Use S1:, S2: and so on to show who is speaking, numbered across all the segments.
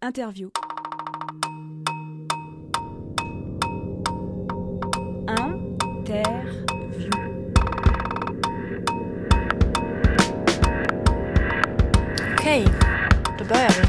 S1: Interview. Interview.
S2: Okej, då börjar vi.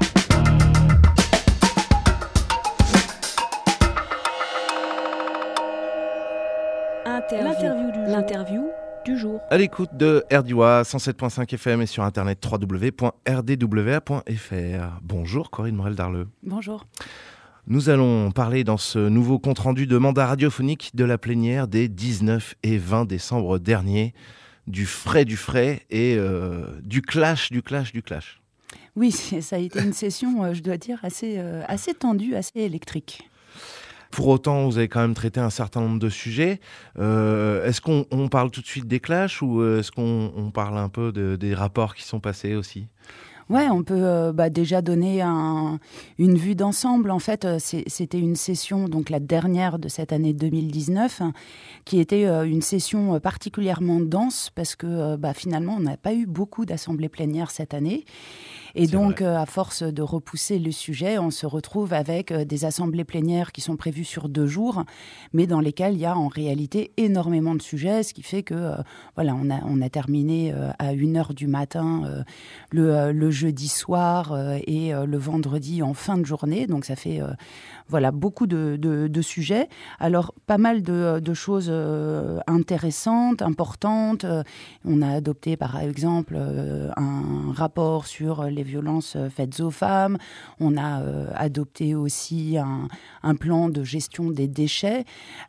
S1: L'interview du jour.
S3: À l'écoute de RDWA 107.5 FM et sur internet www.rdwa.fr. Bonjour Corinne Morel-Darleux.
S2: Bonjour.
S3: Nous allons parler dans ce nouveau compte-rendu de mandat radiophonique de la plénière des 19 et 20 décembre dernier, du frais et du clash.
S2: Oui, ça a été une session, je dois dire, assez tendue, assez électrique.
S3: Pour autant, vous avez quand même traité un certain nombre de sujets. Est-ce qu'on parle tout de suite des clashs ou est-ce qu'on parle un peu des rapports qui sont passés aussi ?
S2: Ouais, on peut déjà donner une vue d'ensemble. En fait, c'était une session, donc la dernière de cette année 2019, qui était une session particulièrement dense parce que finalement, on n'a pas eu beaucoup d'assemblées plénières cette année. Et donc, à force de repousser le sujet, on se retrouve avec des assemblées plénières qui sont prévues sur 2 jours, mais dans lesquelles il y a en réalité énormément de sujets, ce qui fait que on a terminé à 1h du matin le jeudi soir et le vendredi en fin de journée. Donc, ça fait beaucoup de sujets. Alors, pas mal de choses intéressantes, importantes. On a adopté, par exemple, un rapport sur les violences faites aux femmes. On a adopté aussi un plan de gestion des déchets.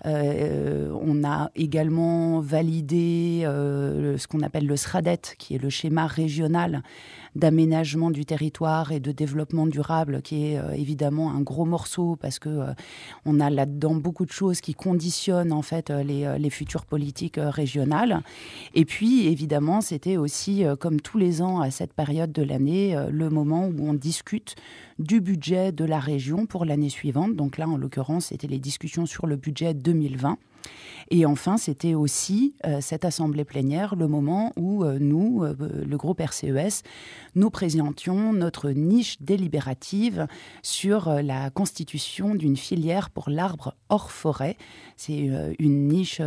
S2: On a également validé ce qu'on appelle le SRADET, qui est le schéma régional d'aménagement du territoire et de développement durable, qui est évidemment un gros morceau parce que on a là-dedans beaucoup de choses qui conditionnent en fait les futures politiques régionales. Et puis évidemment, c'était aussi comme tous les ans à cette période de l'année, le moment où on discute du budget de la région pour l'année suivante. Donc là, en l'occurrence, c'était les discussions sur le budget 2020. Et enfin, c'était aussi cette assemblée plénière, le moment où nous, le groupe RCES, nous présentions notre niche délibérative sur la constitution d'une filière pour l'arbre hors forêt. C'est une niche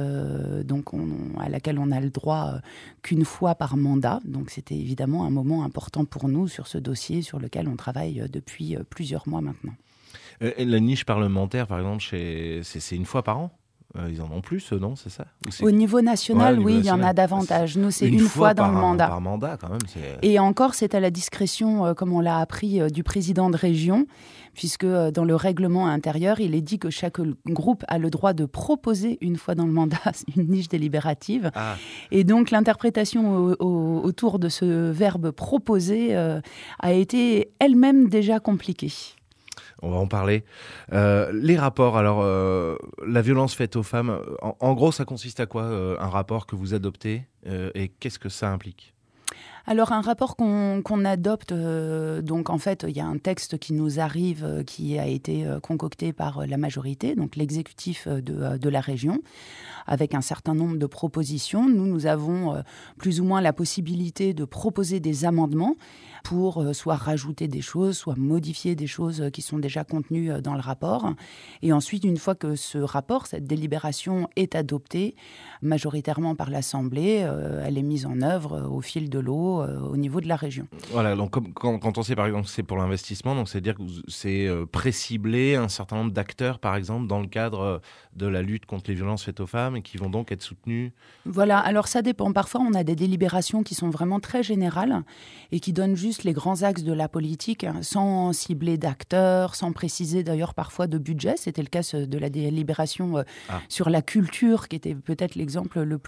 S2: à laquelle on a le droit qu'une fois par mandat. Donc c'était évidemment un moment important pour nous sur ce dossier sur lequel on travaille depuis plusieurs mois maintenant.
S3: Et la niche parlementaire, par exemple, c'est une fois par an ? Ils en ont plus, non, c'est ça ?
S2: Au niveau national, oui, il y en a davantage. Nous, c'est une fois dans le mandat.
S3: Par mandat, quand même.
S2: Et encore, c'est à la discrétion, comme on l'a appris, du président de région, puisque dans le règlement intérieur, il est dit que chaque groupe a le droit de proposer une fois dans le mandat une niche délibérative. Ah. Et donc, l'interprétation autour de ce verbe « proposer » a été elle-même déjà compliquée.
S3: On va en parler. Les rapports, alors, la violence faite aux femmes, en gros, ça consiste à quoi, un rapport que vous adoptez et qu'est-ce que ça implique ?
S2: Alors, un rapport qu'on adopte, donc en fait, il y a un texte qui nous arrive, qui a été concocté par la majorité, donc l'exécutif de la région, avec un certain nombre de propositions. Nous avons plus ou moins la possibilité de proposer des amendements pour soit rajouter des choses, soit modifier des choses qui sont déjà contenues dans le rapport. Et ensuite, une fois que ce rapport, cette délibération est adoptée majoritairement par l'Assemblée, elle est mise en œuvre au fil de l'eau au niveau de la région.
S3: Voilà, donc quand on sait par exemple que c'est pour l'investissement, donc c'est-à-dire que c'est pré-ciblé un certain nombre d'acteurs, par exemple, dans le cadre de la lutte contre les violences faites aux femmes et qui vont donc être soutenus. Voilà,
S2: alors ça dépend. Parfois, on a des délibérations qui sont vraiment très générales et qui donnent juste les grands axes de la politique, sans cibler d'acteurs, sans préciser d'ailleurs parfois de budget. C'était le cas de la délibération sur la culture, qui était peut-être l'exemple le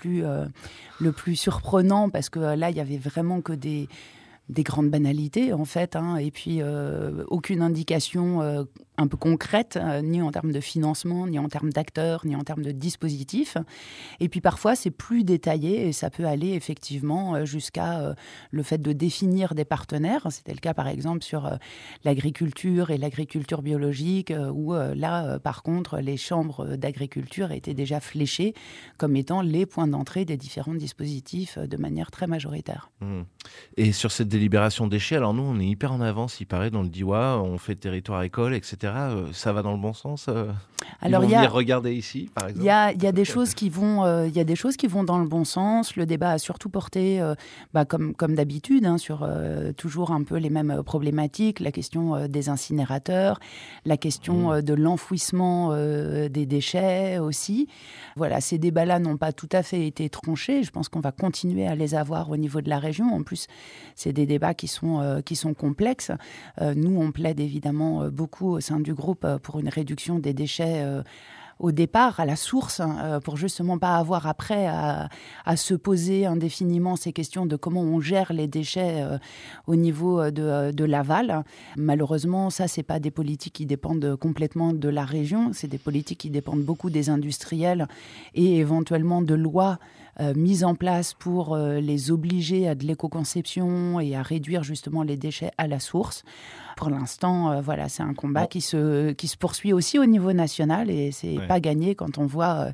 S2: plus surprenant, parce que là, il y avait vraiment que des grandes banalités, en fait, et puis aucune indication un peu concrète, ni en termes de financement, ni en termes d'acteurs, ni en termes de dispositifs. Et puis parfois, c'est plus détaillé et ça peut aller effectivement jusqu'à le fait de définir des partenaires. C'était le cas, par exemple, sur l'agriculture et l'agriculture biologique, où là, par contre, les chambres d'agriculture étaient déjà fléchées comme étant les points d'entrée des différents dispositifs de manière très majoritaire.
S3: Et sur cette délibération déchets, alors nous, on est hyper en avance, il paraît, dans le Diois, on fait territoire école, etc. Ça va dans le bon sens
S2: Alors,
S3: ils vont venir regarder ici, par exemple.
S2: Il y a des choses qui vont dans le bon sens. Le débat a surtout porté, comme d'habitude, sur toujours un peu les mêmes problématiques. La question des incinérateurs, la question de l'enfouissement des déchets aussi. Voilà, ces débats-là n'ont pas tout à fait été tranchés. Je pense qu'on va continuer à les avoir au niveau de la région. En plus, c'est des débats qui sont complexes. Nous, on plaide évidemment beaucoup au sein du groupe pour une réduction des déchets au départ, à la source, pour justement pas avoir après à se poser indéfiniment ces questions de comment on gère les déchets au niveau de l'aval. Malheureusement, ça, c'est pas des politiques qui dépendent complètement de la région, c'est des politiques qui dépendent beaucoup des industriels et éventuellement de lois mises en place pour les obliger à de l'éco-conception et à réduire justement les déchets à la source. Pour l'instant, voilà, c'est un combat qui se poursuit aussi au niveau national et c'est pas gagné quand on voit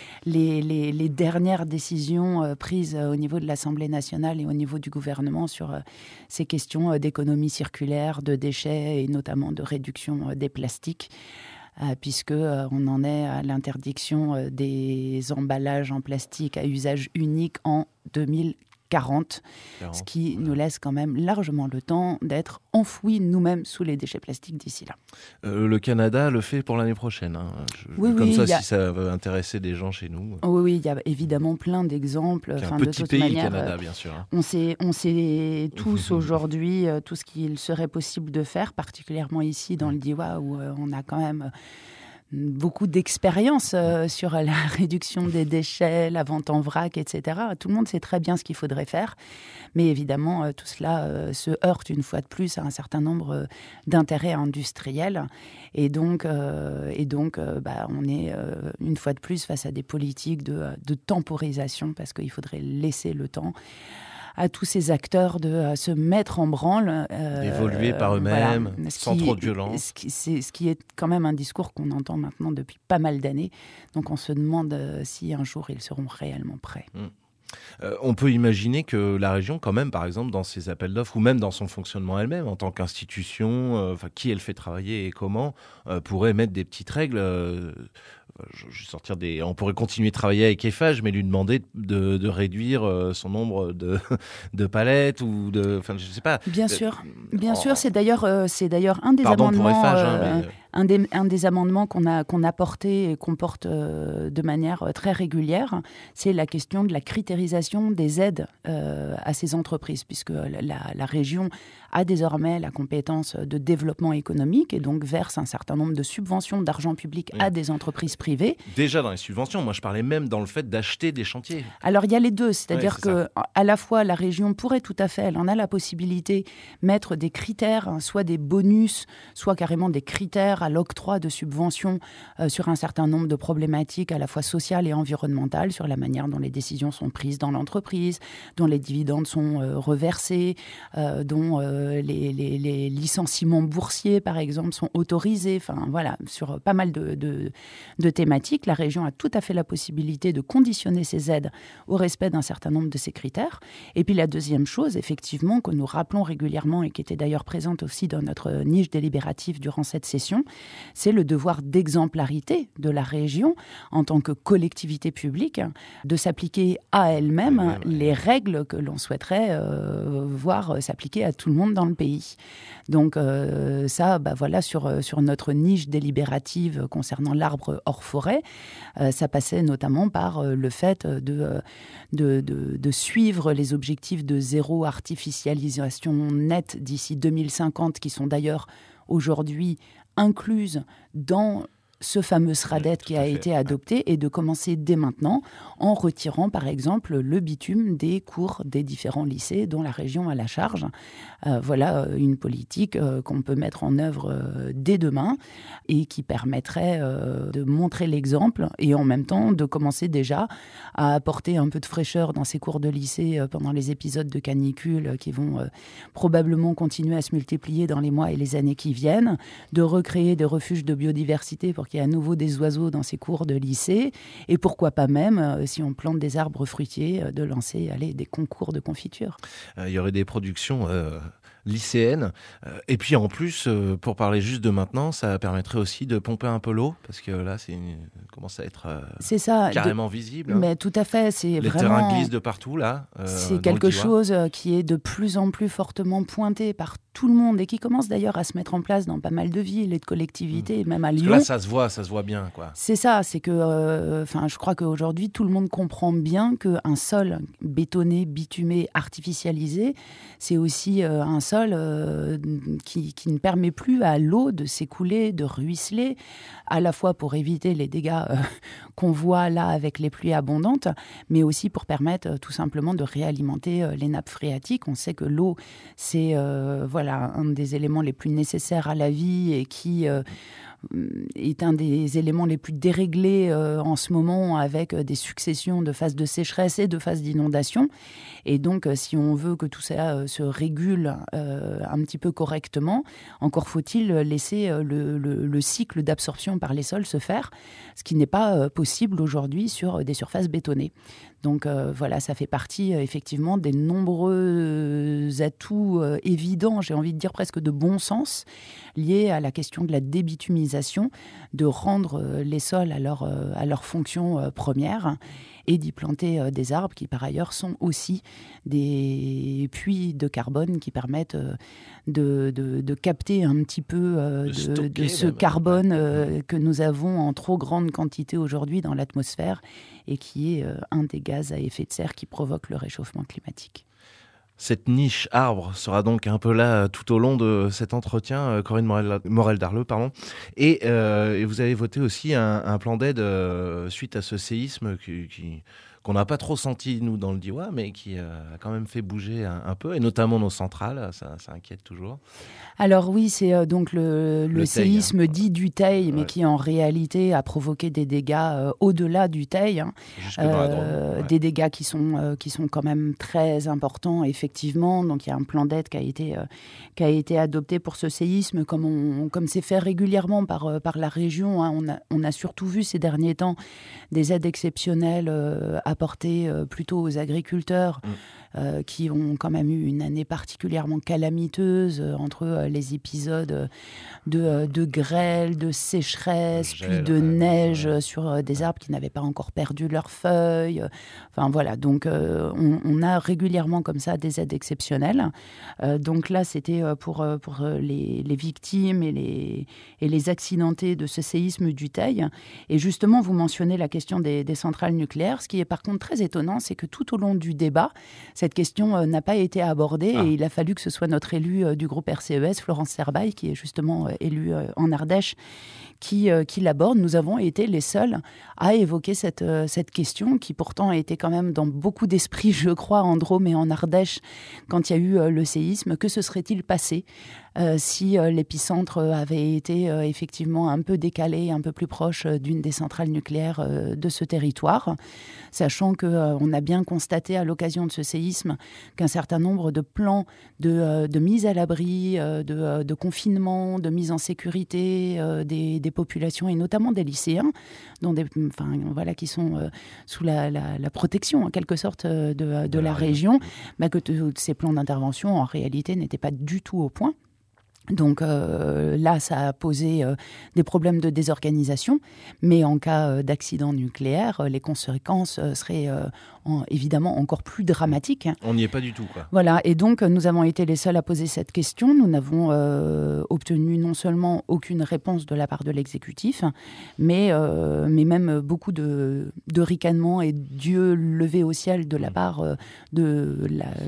S2: les dernières décisions prises au niveau de l'Assemblée nationale et au niveau du gouvernement sur ces questions d'économie circulaire, de déchets et notamment de réduction des plastiques. Puisqu'on en est à l'interdiction des emballages en plastique à usage unique en 2040, ce qui nous laisse quand même largement le temps d'être enfouis nous-mêmes sous les déchets plastiques d'ici là.
S3: Le Canada le fait pour l'année prochaine. Si ça veut intéresser des gens chez nous.
S2: Oui, il y a évidemment plein d'exemples.
S3: C'est un petit pays, le Canada, bien sûr.
S2: On sait tous aujourd'hui tout ce qu'il serait possible de faire, particulièrement ici dans le Diois où on a quand même beaucoup d'expérience sur la réduction des déchets, la vente en vrac, etc. Tout le monde sait très bien ce qu'il faudrait faire. Mais évidemment, tout cela se heurte une fois de plus à un certain nombre d'intérêts industriels. Et donc, on est une fois de plus face à des politiques de temporisation parce qu'il faudrait laisser le temps à tous ces acteurs de se mettre en branle.
S3: D'évoluer par eux-mêmes, sans trop de violence.
S2: Ce qui est quand même un discours qu'on entend maintenant depuis pas mal d'années. Donc on se demande si un jour ils seront réellement prêts.
S3: On peut imaginer que la région, quand même, par exemple, dans ses appels d'offres, ou même dans son fonctionnement elle-même, en tant qu'institution, qui elle fait travailler et comment, pourrait mettre des petites règles. On pourrait continuer de travailler avec Eiffage, mais lui demander de réduire son nombre de palettes ou de, enfin, je sais pas.
S2: Bien sûr, c'est d'ailleurs un des
S3: Pardon
S2: amendements.
S3: Pour Eiffage,
S2: un des amendements qu'on a porté et qu'on porte de manière très régulière, c'est la question de la critérisation des aides à ces entreprises, puisque la région a désormais la compétence de développement économique et donc verse un certain nombre de subventions d'argent public à des entreprises privées.
S3: Déjà dans les subventions, moi je parlais même dans le fait d'acheter des chantiers.
S2: Alors il y a les deux, c'est-à-dire à la fois la région pourrait tout à fait, elle en a la possibilité, mettre des critères, soit des bonus, soit carrément des critères à l'octroi de subventions sur un certain nombre de problématiques à la fois sociales et environnementales, sur la manière dont les décisions sont prises dans l'entreprise, dont les dividendes sont reversés, dont les licenciements boursiers, par exemple, sont autorisés. Enfin, voilà, sur pas mal de thématiques, la région a tout à fait la possibilité de conditionner ses aides au respect d'un certain nombre de ces critères. Et puis la deuxième chose, effectivement, que nous rappelons régulièrement et qui était d'ailleurs présente aussi dans notre niche délibérative durant cette session, c'est le devoir d'exemplarité de la région en tant que collectivité publique de s'appliquer à elle-même les règles que l'on souhaiterait voir s'appliquer à tout le monde dans le pays. Donc sur notre niche délibérative concernant l'arbre hors forêt, ça passait notamment par le fait de suivre les objectifs de zéro artificialisation nette d'ici 2050, qui sont d'ailleurs aujourd'hui incluses dans ce fameux SRADET qui a été adopté, et de commencer dès maintenant en retirant par exemple le bitume des cours des différents lycées dont la région a la charge. Voilà une politique qu'on peut mettre en œuvre dès demain et qui permettrait de montrer l'exemple et en même temps de commencer déjà à apporter un peu de fraîcheur dans ces cours de lycée pendant les épisodes de canicule qui vont probablement continuer à se multiplier dans les mois et les années qui viennent, de recréer des refuges de biodiversité pour qu'il y ait à nouveau des oiseaux dans ces cours de lycée. Et pourquoi pas même, si on plante des arbres fruitiers, de lancer des concours de confiture.
S3: Il y aurait des productions lycéennes. Et puis en plus, pour parler juste de maintenant, ça permettrait aussi de pomper un peu l'eau, parce que là, commence à être
S2: c'est ça,
S3: carrément visible.
S2: Mais tout à fait, c'est
S3: les
S2: vraiment...
S3: terrains glissent de partout, là.
S2: C'est quelque chose qui est de plus en plus fortement pointé par tout le monde et qui commence d'ailleurs à se mettre en place dans pas mal de villes et de collectivités, et même à Lyon.
S3: Parce que là, ça se voit bien, quoi.
S2: C'est ça, c'est que, je crois qu'aujourd'hui, tout le monde comprend bien qu'un sol bétonné, bitumé, artificialisé, c'est aussi un sol qui ne permet plus à l'eau de s'écouler, de ruisseler, à la fois pour éviter les dégâts qu'on voit là avec les pluies abondantes, mais aussi pour permettre tout simplement de réalimenter les nappes phréatiques. On sait que l'eau, c'est un des éléments les plus nécessaires à la vie et qui est un des éléments les plus déréglés en ce moment, avec des successions de phases de sécheresse et de phases d'inondation. Et donc, si on veut que tout ça se régule un petit peu correctement, encore faut-il laisser le cycle d'absorption par les sols se faire, ce qui n'est pas possible aujourd'hui sur des surfaces bétonnées. Donc ça fait partie effectivement des nombreux atouts évidents, j'ai envie de dire presque de bon sens, liés à la question de la débitumisation, de rendre les sols à leur fonction première et d'y planter des arbres qui par ailleurs sont aussi des puits de carbone qui permettent de capter un petit peu de ce carbone que nous avons en trop grande quantité aujourd'hui dans l'atmosphère et qui est un des gaz à effet de serre qui provoque le réchauffement climatique.
S3: Cette niche arbre sera donc un peu là tout au long de cet entretien, Corinne Morel-Darleux, pardon. Et vous avez voté aussi un plan d'aide suite à ce séisme qu'on n'a pas trop senti, nous, dans le Diois, mais qui a quand même fait bouger un peu, et notamment nos centrales, ça inquiète toujours.
S2: Alors oui, c'est donc le séisme dit du Teil, mais qui en réalité a provoqué des dégâts au-delà du Teil.
S3: Jusque dans la Drôme.
S2: Des dégâts qui sont quand même très importants, effectivement. Donc il y a un plan d'aide qui a été adopté pour ce séisme, comme c'est fait régulièrement par la région. On a surtout vu ces derniers temps des aides exceptionnelles apportées plutôt aux agriculteurs qui ont quand même eu une année particulièrement calamiteuse entre les épisodes de grêle, de sécheresse, puis de neige sur des arbres qui n'avaient pas encore perdu leurs feuilles. Enfin voilà, donc on a régulièrement comme ça des aides exceptionnelles. Donc là, c'était pour les victimes et les accidentés de ce séisme du Teil. Et justement, vous mentionnez la question des centrales nucléaires. Ce qui est par contre très étonnant, c'est que tout au long du débat, cette question n'a pas été abordée et il a fallu que ce soit notre élu du groupe RCES, Florence Serbaille, qui est justement élue en Ardèche, qui l'aborde. Nous avons été les seuls à évoquer cette question qui pourtant était quand même dans beaucoup d'esprits, je crois, en Drôme et en Ardèche, quand il y a eu le séisme. Que se serait-il passé si l'épicentre avait été effectivement un peu décalé, un peu plus proche d'une des centrales nucléaires de ce territoire, sachant qu'on a bien constaté à l'occasion de ce séisme qu'un certain nombre de plans de mise à l'abri, de confinement, de mise en sécurité des populations et notamment des lycéens, qui sont sous la protection en quelque sorte de la région, que ces plans d'intervention en réalité n'étaient pas du tout au point. Donc là, ça a posé des problèmes de désorganisation, mais en cas d'accident nucléaire, les conséquences seraient évidemment encore plus dramatiques.
S3: On n'y est pas du tout, quoi.
S2: Voilà, et donc nous avons été les seuls à poser cette question. Nous n'avons obtenu non seulement aucune réponse de la part de l'exécutif, mais même beaucoup de ricanements et d'yeux levés au ciel de la part de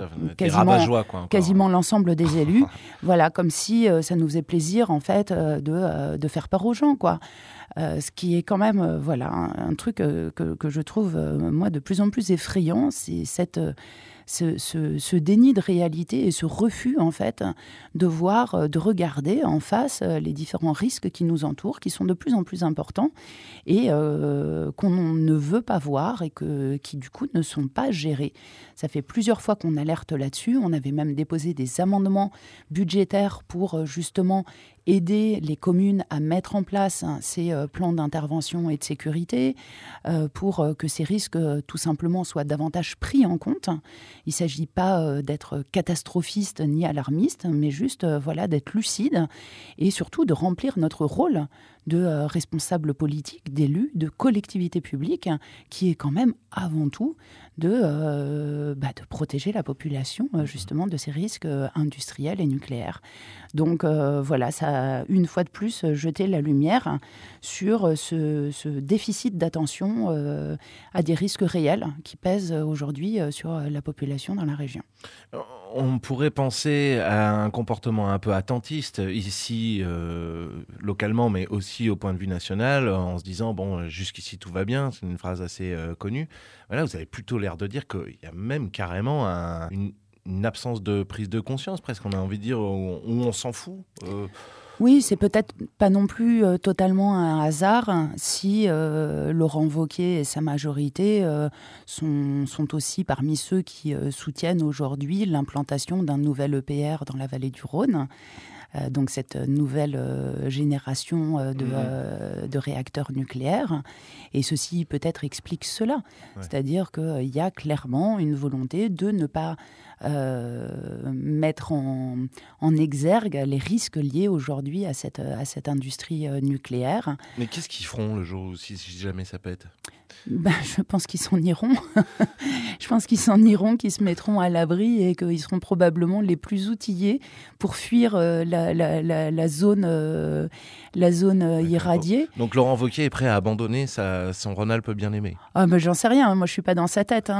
S2: quasiment l'ensemble des élus. Voilà, comme si ça nous faisait plaisir en fait de faire peur aux gens, quoi. Ce qui est quand même un truc que je trouve moi de plus en plus effrayant, c'est ce déni de réalité et ce refus en fait de regarder en face les différents risques qui nous entourent, qui sont de plus en plus importants et qu'on ne veut pas voir et qui du coup ne sont pas gérés. Ça fait plusieurs fois qu'on alerte là-dessus. On avait même déposé des amendements budgétaires pour justement aider les communes à mettre en place ces plans d'intervention et de sécurité pour que ces risques tout simplement soient davantage pris en compte. Il ne s'agit pas d'être catastrophiste ni alarmiste, mais juste d'être lucide et surtout de remplir notre rôle de responsables politiques, d'élus, de collectivités publiques, qui est quand même avant tout de protéger la population justement de ces risques industriels et nucléaires. Donc ça a une fois de plus jeté la lumière sur ce déficit d'attention à des risques réels qui pèsent aujourd'hui sur la population dans la région.
S3: On pourrait penser à un comportement un peu attentiste ici, localement, mais aussi au point de vue national, en se disant, bon, jusqu'ici tout va bien, c'est une phrase assez connue. Voilà, vous avez plutôt l'air de dire qu'il y a même carrément une absence de prise de conscience, presque, on a envie de dire, où on s'en fout.
S2: Oui, c'est peut-être pas non plus totalement un hasard si Laurent Wauquiez et sa majorité sont aussi parmi ceux qui soutiennent aujourd'hui l'implantation d'un nouvel EPR dans la vallée du Rhône. Donc cette nouvelle génération de réacteurs nucléaires. Et ceci peut-être explique cela. Ouais. C'est-à-dire qu'il y a clairement une volonté de ne pas mettre en exergue les risques liés aujourd'hui à cette industrie nucléaire.
S3: Mais qu'est-ce qu'ils feront le jour où si jamais ça pète ?
S2: Je pense qu'ils s'en iront. Je pense qu'ils s'en iront, qu'ils se mettront à l'abri et qu'ils seront probablement les plus outillés pour fuir la zone irradiée.
S3: Donc Laurent Wauquiez est prêt à abandonner son Rhône-Alpes bien aimé.
S2: J'en sais rien, moi je suis pas dans sa tête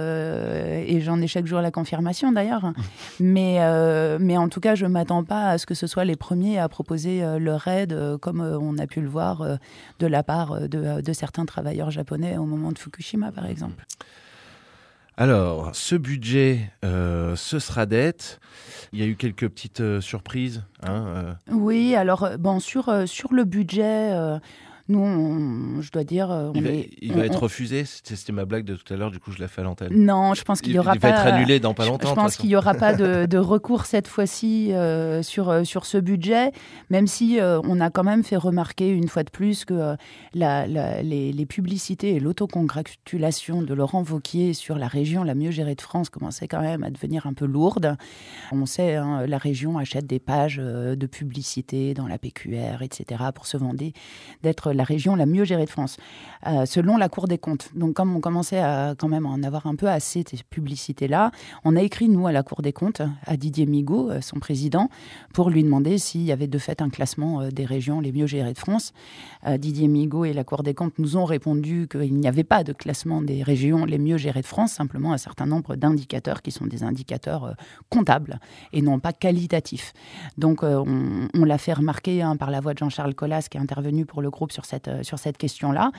S2: et j'en ai chaque jour la confirmation d'ailleurs. mais en tout cas je m'attends pas à ce que ce soit les premiers à proposer leur aide comme on a pu le voir de la part de certains travailleurs japonais au moment de Fukushima par exemple.
S3: Alors, ce budget, ce sera dette. Il y a eu quelques petites surprises.
S2: Oui, alors sur le budget, nous, je dois dire...
S3: Il va être refusé. C'était ma blague de tout à l'heure, du coup je l'ai fait à l'antenne.
S2: Non, je pense qu'il y aura
S3: pas... Il va être annulé dans pas longtemps.
S2: Je pense qu'il n'y aura pas de recours cette fois-ci sur ce budget, même si on a quand même fait remarquer une fois de plus que les publicités et l'autocongratulation de Laurent Wauquiez sur la région la mieux gérée de France commençaient quand même à devenir un peu lourdes. On sait, la région achète des pages de publicité dans la PQR, etc., pour se vanter d'être la région la mieux gérée de France, selon la Cour des comptes. Donc, comme on commençait à quand même en avoir un peu assez de ces publicités-là, on a écrit, nous, à la Cour des comptes, à Didier Migaud, son président, pour lui demander s'il y avait de fait un classement des régions les mieux gérées de France. Didier Migaud et la Cour des comptes nous ont répondu qu'il n'y avait pas de classement des régions les mieux gérées de France, simplement un certain nombre d'indicateurs qui sont des indicateurs comptables et non pas qualitatifs. Donc, on l'a fait remarquer par la voix de Jean-Charles Collas, qui est intervenu pour le groupe sur cette question-là,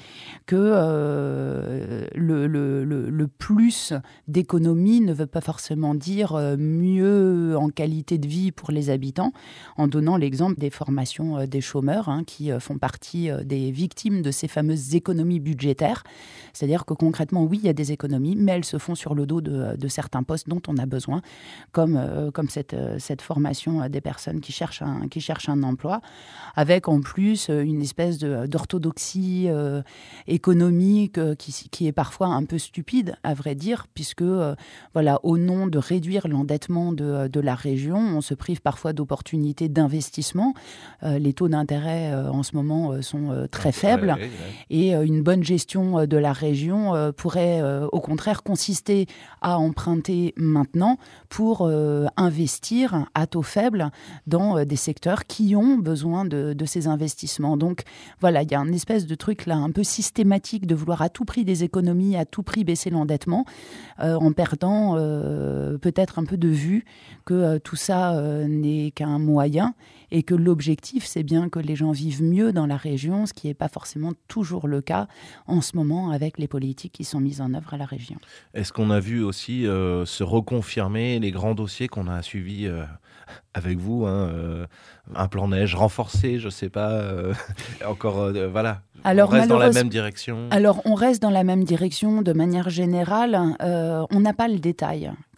S2: que le plus d'économie ne veut pas forcément dire mieux en qualité de vie pour les habitants, en donnant l'exemple des formations des chômeurs qui font partie des victimes de ces fameuses économies budgétaires. C'est-à-dire que concrètement, oui, il y a des économies, mais elles se font sur le dos de certains postes dont on a besoin, comme cette formation des personnes qui cherchent un emploi, avec en plus une espèce d'orthodoxie économique qui est parfois un peu stupide, à vrai dire, puisque au nom de réduire l'endettement de la région, on se prive parfois d'opportunités d'investissement. Les taux d'intérêt en ce moment sont très faibles et une bonne gestion de la région pourrait au contraire consister à emprunter maintenant pour investir à taux faible dans des secteurs qui ont besoin de ces investissements. Donc voilà, il y a une espèce de truc là un peu systématique de vouloir à tout prix des économies, à tout prix baisser l'endettement, en perdant peut-être un peu de vue que tout ça n'est qu'un moyen et que l'objectif, c'est bien que les gens vivent mieux dans la région, ce qui n'est pas forcément toujours le cas en ce moment avec les politiques qui sont mises en œuvre à la région.
S3: Est-ce qu'on a vu aussi se reconfirmer les grands dossiers qu'on a suivis avec vous, un plan neige renforcé, je ne sais pas, encore, voilà.
S2: Alors,
S3: on reste dans la même direction.
S2: Alors, on reste dans la même direction de manière générale. On n'a pas le détail.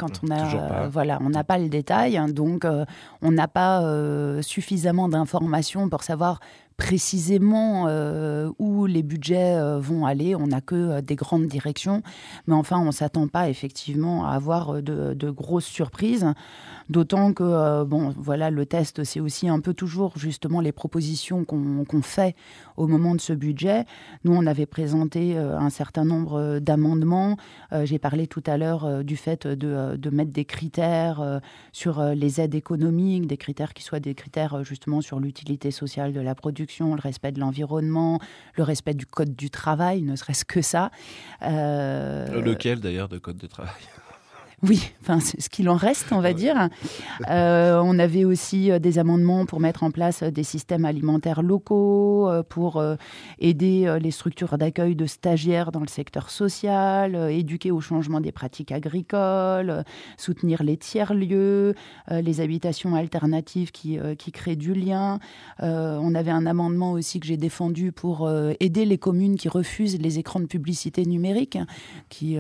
S2: quand on n'a pas le détail, donc on n'a pas suffisamment d'informations pour savoir précisément où les budgets vont aller. On n'a que des grandes directions, mais enfin, on ne s'attend pas effectivement à avoir de grosses surprises, d'autant que le test, c'est aussi un peu toujours justement les propositions qu'on fait au moment de ce budget. Nous, on avait présenté un certain nombre d'amendements. J'ai parlé tout à l'heure du fait de mettre des critères sur les aides économiques, des critères qui soient des critères justement sur l'utilité sociale de la production, le respect de l'environnement, le respect du code du travail, ne serait-ce que ça.
S3: Lequel d'ailleurs de code de travail ?
S2: Oui, enfin, c'est ce qu'il en reste, on va dire. On avait aussi des amendements pour mettre en place des systèmes alimentaires locaux, pour aider les structures d'accueil de stagiaires dans le secteur social, éduquer au changement des pratiques agricoles, soutenir les tiers-lieux, les habitations alternatives qui créent du lien. On avait un amendement aussi que j'ai défendu pour aider les communes qui refusent les écrans de publicité numérique, qui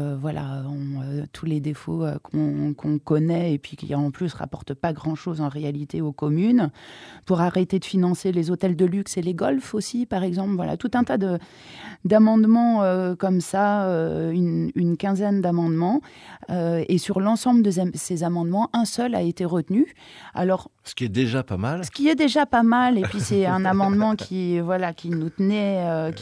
S2: ont tous les défauts qu'on connaît et puis qui en plus rapportent pas grand-chose en réalité aux communes, pour arrêter de financer les hôtels de luxe et les golfs aussi, par exemple. Voilà, tout un tas d'amendements comme ça, une quinzaine d'amendements. Et sur l'ensemble de ces amendements, un seul a été retenu. Alors,
S3: ce qui est déjà pas mal.
S2: Ce qui est déjà pas mal, et puis c'est un amendement qui nous tenait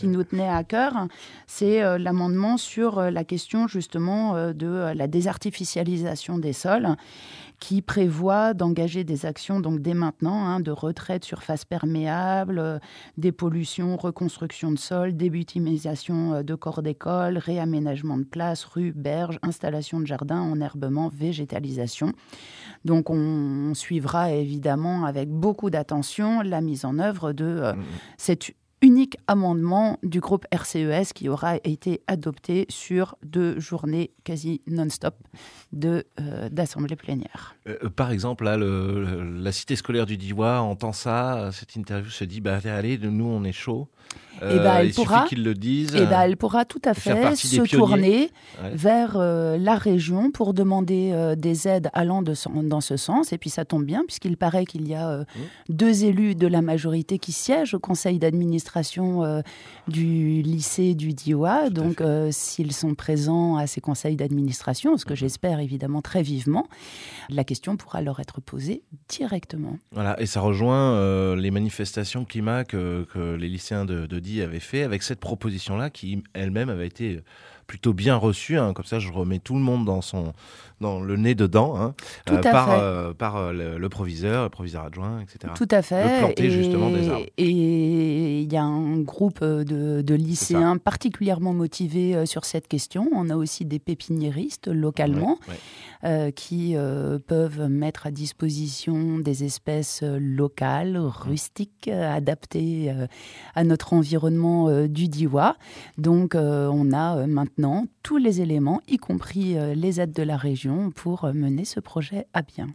S2: à cœur, c'est l'amendement sur la question justement de la désartificialisation des sols, qui prévoit d'engager des actions donc dès maintenant, de retrait de surface perméable, dépollution, reconstruction de sol, débitumisation de corps d'école, réaménagement de places, rues, berges, installation de jardins, enherbement, végétalisation. Donc on suivra évidemment avec beaucoup d'attention la mise en œuvre de cette unique amendement du groupe RCES qui aura été adopté sur 2 journées quasi non-stop d'assemblée plénière.
S3: Par exemple, là, la cité scolaire du Diois entend ça, cette interview se dit allez, nous on est chaud. Il suffit qu'ils le disent.
S2: Elle pourra tout à fait se tourner vers la région pour demander des aides allant dans ce sens. Et puis ça tombe bien, puisqu'il paraît qu'il y a 2 élus de la majorité qui siègent au conseil d'administration du lycée du Diois. Donc s'ils sont présents à ces conseils d'administration, ce que j'espère évidemment très vivement, la question pourra leur être posée directement.
S3: Voilà, et ça rejoint les manifestations climat que les lycéens de Die avaient fait avec cette proposition-là qui elle-même avait été plutôt bien reçue. Comme ça, je remets tout le monde dans le nez dedans, par le proviseur adjoint, etc.
S2: Tout à fait.
S3: De planter justement des arbres.
S2: Et il y a un groupe de lycéens particulièrement motivés sur cette question. On a aussi des pépiniéristes localement qui peuvent mettre à disposition des espèces locales, rustiques, adaptées à notre environnement du Diois. Donc on a maintenant tous les éléments, y compris les aides de la région, pour mener ce projet à bien.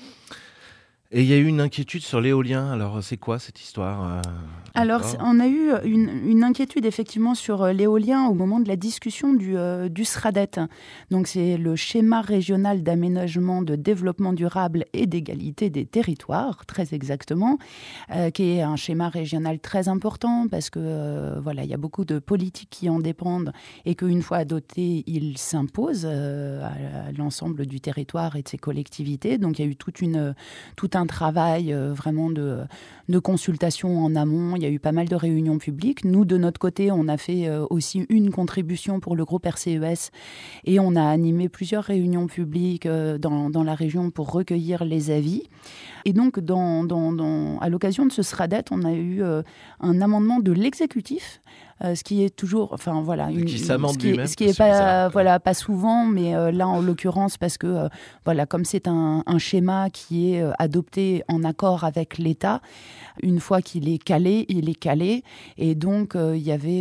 S3: Et il y a eu une inquiétude sur l'éolien. Alors, c'est quoi cette histoire
S2: Alors, on a eu une inquiétude effectivement sur l'éolien au moment de la discussion du SRADET. Donc, c'est le schéma régional d'aménagement, de développement durable et d'égalité des territoires, très exactement, qui est un schéma régional très important parce que il y a beaucoup de politiques qui en dépendent et qu'une fois adopté, il s'impose à l'ensemble du territoire et de ses collectivités. Donc, il y a eu tout un travail vraiment de consultation en amont. Il y a eu pas mal de réunions publiques. Nous, de notre côté, on a fait aussi une contribution pour le groupe RCES et on a animé plusieurs réunions publiques dans la région pour recueillir les avis. Et donc, à l'occasion de ce SRADET, on a eu un amendement de l'exécutif, ce qui est toujours,
S3: qui s'amende lui-même,
S2: ce qui est pas souvent, mais là en l'occurrence parce que comme c'est un schéma qui est adopté en accord avec l'État, une fois qu'il est calé, il est calé, et donc il y avait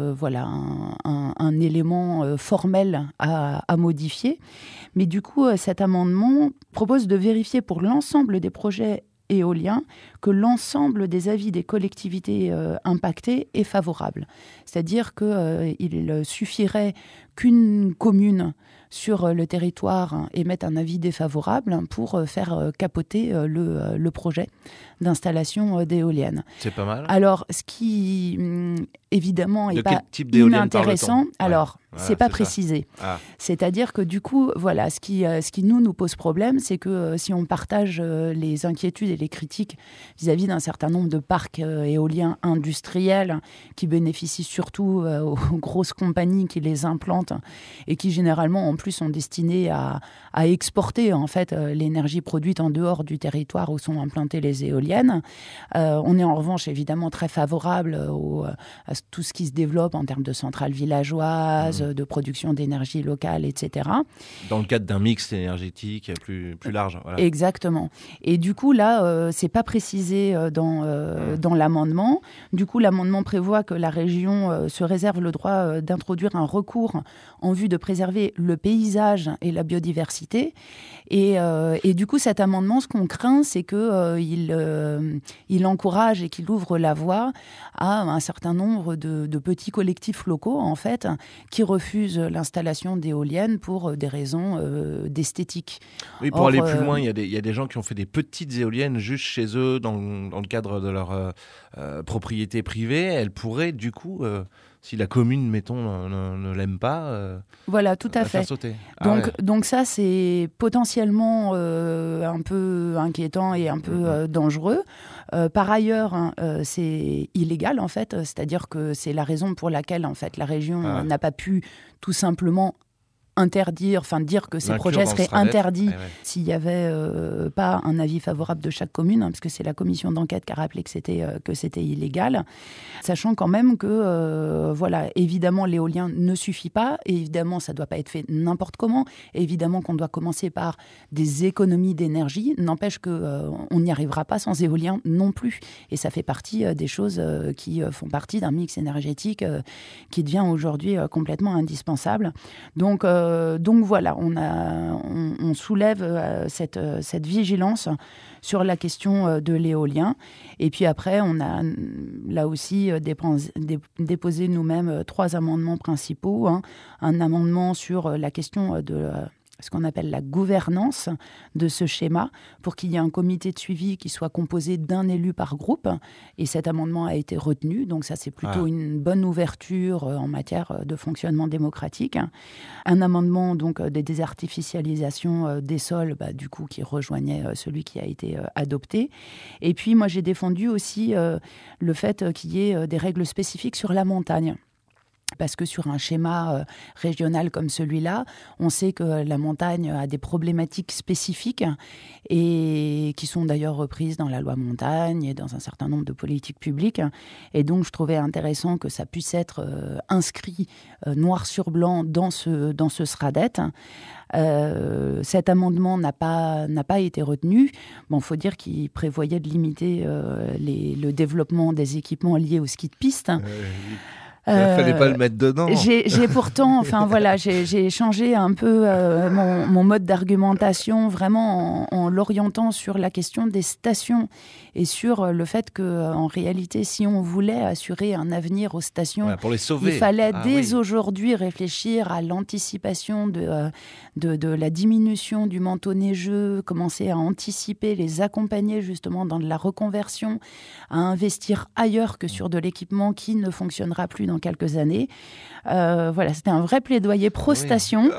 S2: un élément formel à modifier. Mais du coup, cet amendement propose de vérifier pour l'ensemble des projets éoliens que l'ensemble des avis des collectivités impactées est favorable. C'est-à-dire qu'il suffirait qu'une commune sur le territoire émette un avis défavorable pour faire capoter le projet d'installation d'éoliennes.
S3: C'est pas mal.
S2: Alors, ce qui, évidemment, n'est pas
S3: inintéressant,
S2: alors, c'est pas précisé. C'est-à-dire que, du coup, voilà, ce qui nous pose problème, c'est que si on partage les inquiétudes et les critiques vis-à-vis d'un certain nombre de parcs éoliens industriels qui bénéficient surtout aux grosses compagnies qui les implantent et qui, généralement, en plus, sont destinés à exporter, en fait, l'énergie produite en dehors du territoire où sont implantées les éoliennes. On est en revanche évidemment très favorable à tout ce qui se développe en termes de centrales villageoises, de production d'énergie locale, etc.
S3: Dans le cadre d'un mix énergétique plus large. Voilà.
S2: Exactement. Et du coup, là, c'est pas précisé dans l'amendement. Du coup, l'amendement prévoit que la région se réserve le droit d'introduire un recours en vue de préserver le paysage et la biodiversité. Et du coup, cet amendement, ce qu'on craint, c'est qu'il encourage et qu'il ouvre la voie à un certain nombre de petits collectifs locaux, en fait, qui refusent l'installation d'éoliennes pour des raisons d'esthétique.
S3: Oui, pour aller plus loin, il y a des gens qui ont fait des petites éoliennes juste chez eux, dans le cadre de leur propriété privée. Elles pourraient, du coup... si la commune, mettons, ne l'aime pas,
S2: voilà, tout à fait.
S3: Faire sauter.
S2: Donc ça, c'est potentiellement un peu inquiétant et un peu dangereux. Par ailleurs, c'est illégal, en fait. C'est-à-dire que c'est la raison pour laquelle, en fait, la région n'a pas pu tout simplement dire que ces projets seraient interdits s'il n'y avait pas un avis favorable de chaque commune, parce que c'est la commission d'enquête qui a rappelé que c'était illégal, sachant quand même que, évidemment, l'éolien ne suffit pas, et évidemment, ça ne doit pas être fait n'importe comment, et évidemment qu'on doit commencer par des économies d'énergie, n'empêche qu'on n'y arrivera pas sans éolien non plus, et ça fait partie des choses qui font partie d'un mix énergétique qui devient aujourd'hui complètement indispensable. Donc voilà, on soulève cette vigilance sur la question de l'éolien. Et puis après, on a là aussi déposé nous-mêmes 3 amendements principaux. Un amendement sur la question de ce qu'on appelle la gouvernance de ce schéma, pour qu'il y ait un comité de suivi qui soit composé d'un élu par groupe. Et cet amendement a été retenu, donc ça c'est plutôt une bonne ouverture en matière de fonctionnement démocratique. Un amendement donc de désartificialisation des sols, du coup qui rejoignait celui qui a été adopté. Et puis moi j'ai défendu aussi le fait qu'il y ait des règles spécifiques sur la montagne. Parce que sur un schéma régional comme celui-là, on sait que la montagne a des problématiques spécifiques et qui sont d'ailleurs reprises dans la loi montagne et dans un certain nombre de politiques publiques. Et donc, je trouvais intéressant que ça puisse être inscrit noir sur blanc dans ce SRADET. Cet amendement n'a pas été retenu. Bon, faut dire qu'il prévoyait de limiter le développement des équipements liés au ski de piste.
S3: Il ne fallait pas le mettre dedans.
S2: J'ai pourtant, j'ai changé un peu mon mode d'argumentation, vraiment en l'orientant sur la question des stations et sur le fait qu'en réalité, si on voulait assurer un avenir aux stations,
S3: pour les sauver.
S2: Il fallait dès aujourd'hui réfléchir à l'anticipation de la diminution du manteau neigeux, commencer à anticiper, les accompagner justement dans de la reconversion, à investir ailleurs que sur de l'équipement qui ne fonctionnera plus dans quelques années. C'était un vrai plaidoyer pro-station.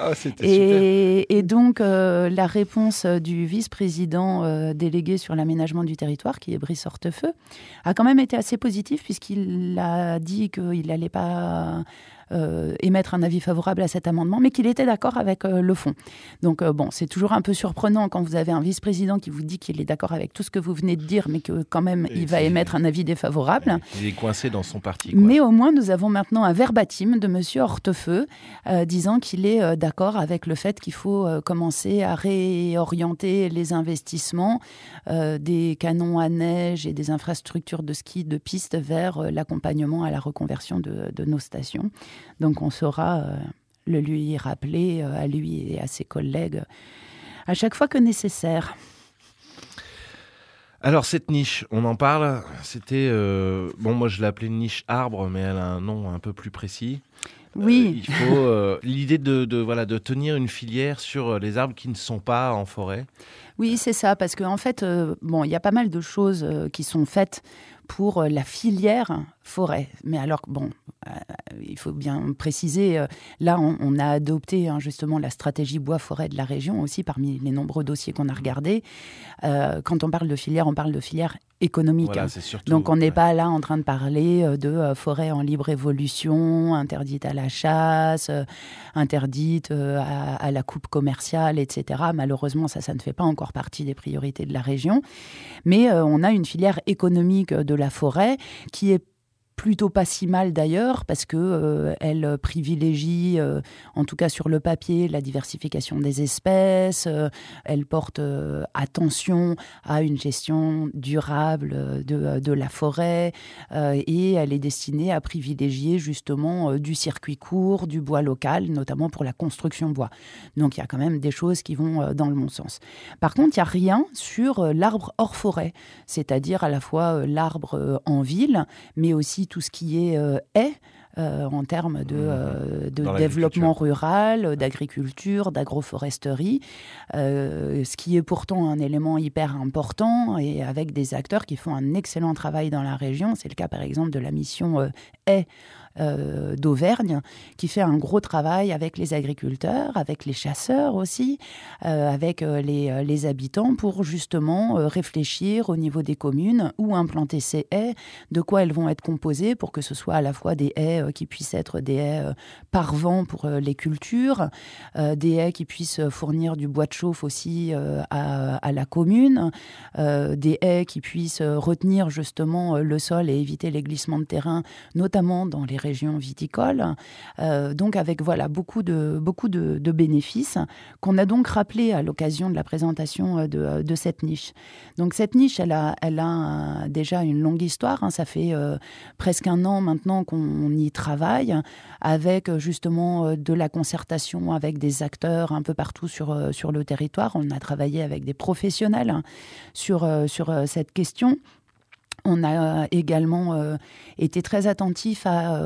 S2: Et donc, la réponse du vice-président délégué sur l'aménagement du territoire, qui est Brice Hortefeux, a quand même été assez positive, puisqu'il a dit qu'il n'allait pas émettre un avis favorable à cet amendement, mais qu'il était d'accord avec le fond. Donc c'est toujours un peu surprenant quand vous avez un vice-président qui vous dit qu'il est d'accord avec tout ce que vous venez de dire, mais que quand même il va émettre un avis défavorable.
S3: Il est coincé dans son parti, quoi.
S2: Mais au moins nous avons maintenant un verbatim de monsieur Hortefeux disant qu'il est d'accord avec le fait qu'il faut commencer à réorienter les investissements des canons à neige et des infrastructures de ski de piste vers l'accompagnement à la reconversion de nos stations. Donc on saura le lui rappeler à lui et à ses collègues à chaque fois que nécessaire.
S3: Alors cette niche, on en parle, c'était... moi je l'ai appelée niche arbre, mais elle a un nom un peu plus précis.
S2: Oui.
S3: Il faut l'idée de tenir une filière sur les arbres qui ne sont pas en forêt.
S2: Oui, c'est ça, parce qu'en fait, il y a pas mal de choses qui sont faites pour la filière forêt. Mais alors, il faut bien préciser, là, on a adopté justement la stratégie bois-forêt de la région aussi, parmi les nombreux dossiers qu'on a regardés. Quand on parle de filière, on parle de filière économique.
S3: Voilà, c'est surtout,
S2: donc, on n'est pas là en train de parler de forêt en libre évolution, interdite à la chasse, interdite à la coupe commerciale, etc. Malheureusement, ça ne fait pas encore partie des priorités de la région. Mais on a une filière économique de la forêt qui est plutôt pas si mal d'ailleurs, parce que elle privilégie, en tout cas sur le papier, la diversification des espèces. Elle porte attention à une gestion durable de la forêt, et elle est destinée à privilégier justement du circuit court, du bois local, notamment pour la construction bois. Donc il y a quand même des choses qui vont dans le bon sens. Par contre, il n'y a rien sur l'arbre hors forêt, c'est-à-dire à la fois l'arbre en ville, mais aussi tout ce qui est haies, en termes de développement rural, d'agriculture, d'agroforesterie, ce qui est pourtant un élément hyper important et avec des acteurs qui font un excellent travail dans la région. C'est le cas par exemple de la mission haies d'Auvergne, qui fait un gros travail avec les agriculteurs, avec les chasseurs aussi, avec les habitants pour justement réfléchir au niveau des communes où implanter ces haies, de quoi elles vont être composées pour que ce soit à la fois des haies qui puissent être des haies par vent pour les cultures, des haies qui puissent fournir du bois de chauffe aussi à la commune, des haies qui puissent retenir justement le sol et éviter les glissements de terrain, notamment dans les régions viticoles. Donc avec beaucoup de bénéfices qu'on a donc rappelés à l'occasion de la présentation de cette niche. Donc cette niche, elle a déjà une longue histoire. Ça fait presque un an maintenant qu'on y travaille, avec justement de la concertation avec des acteurs un peu partout sur le territoire. On a travaillé avec des professionnels sur cette question. On a également été très attentif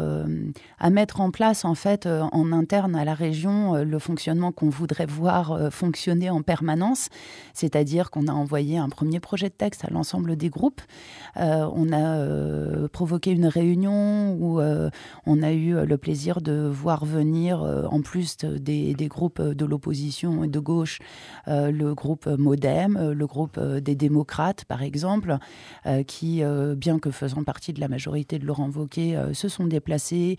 S2: à mettre en place, en fait, en interne à la région, le fonctionnement qu'on voudrait voir fonctionner en permanence. C'est-à-dire qu'on a envoyé un premier projet de texte à l'ensemble des groupes. On a provoqué une réunion où on a eu le plaisir de voir venir, en plus des groupes de l'opposition et de gauche, le groupe MoDem, le groupe des démocrates, par exemple, qui bien que faisant partie de la majorité de Laurent Wauquiez, se sont déplacés,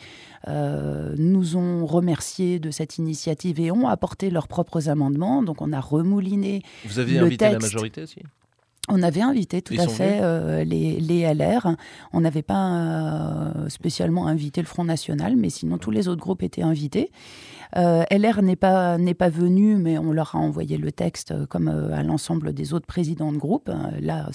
S2: nous ont remerciés de cette initiative et ont apporté leurs propres amendements. Donc on a remouliné le texte.
S3: Vous aviez invité la majorité aussi ?
S2: On avait invité tout à fait les LR. On n'avait pas spécialement invité le Front National, mais sinon tous les autres groupes étaient invités. LR n'est pas venu, mais on leur a envoyé le texte comme à l'ensemble des autres présidents de groupe, là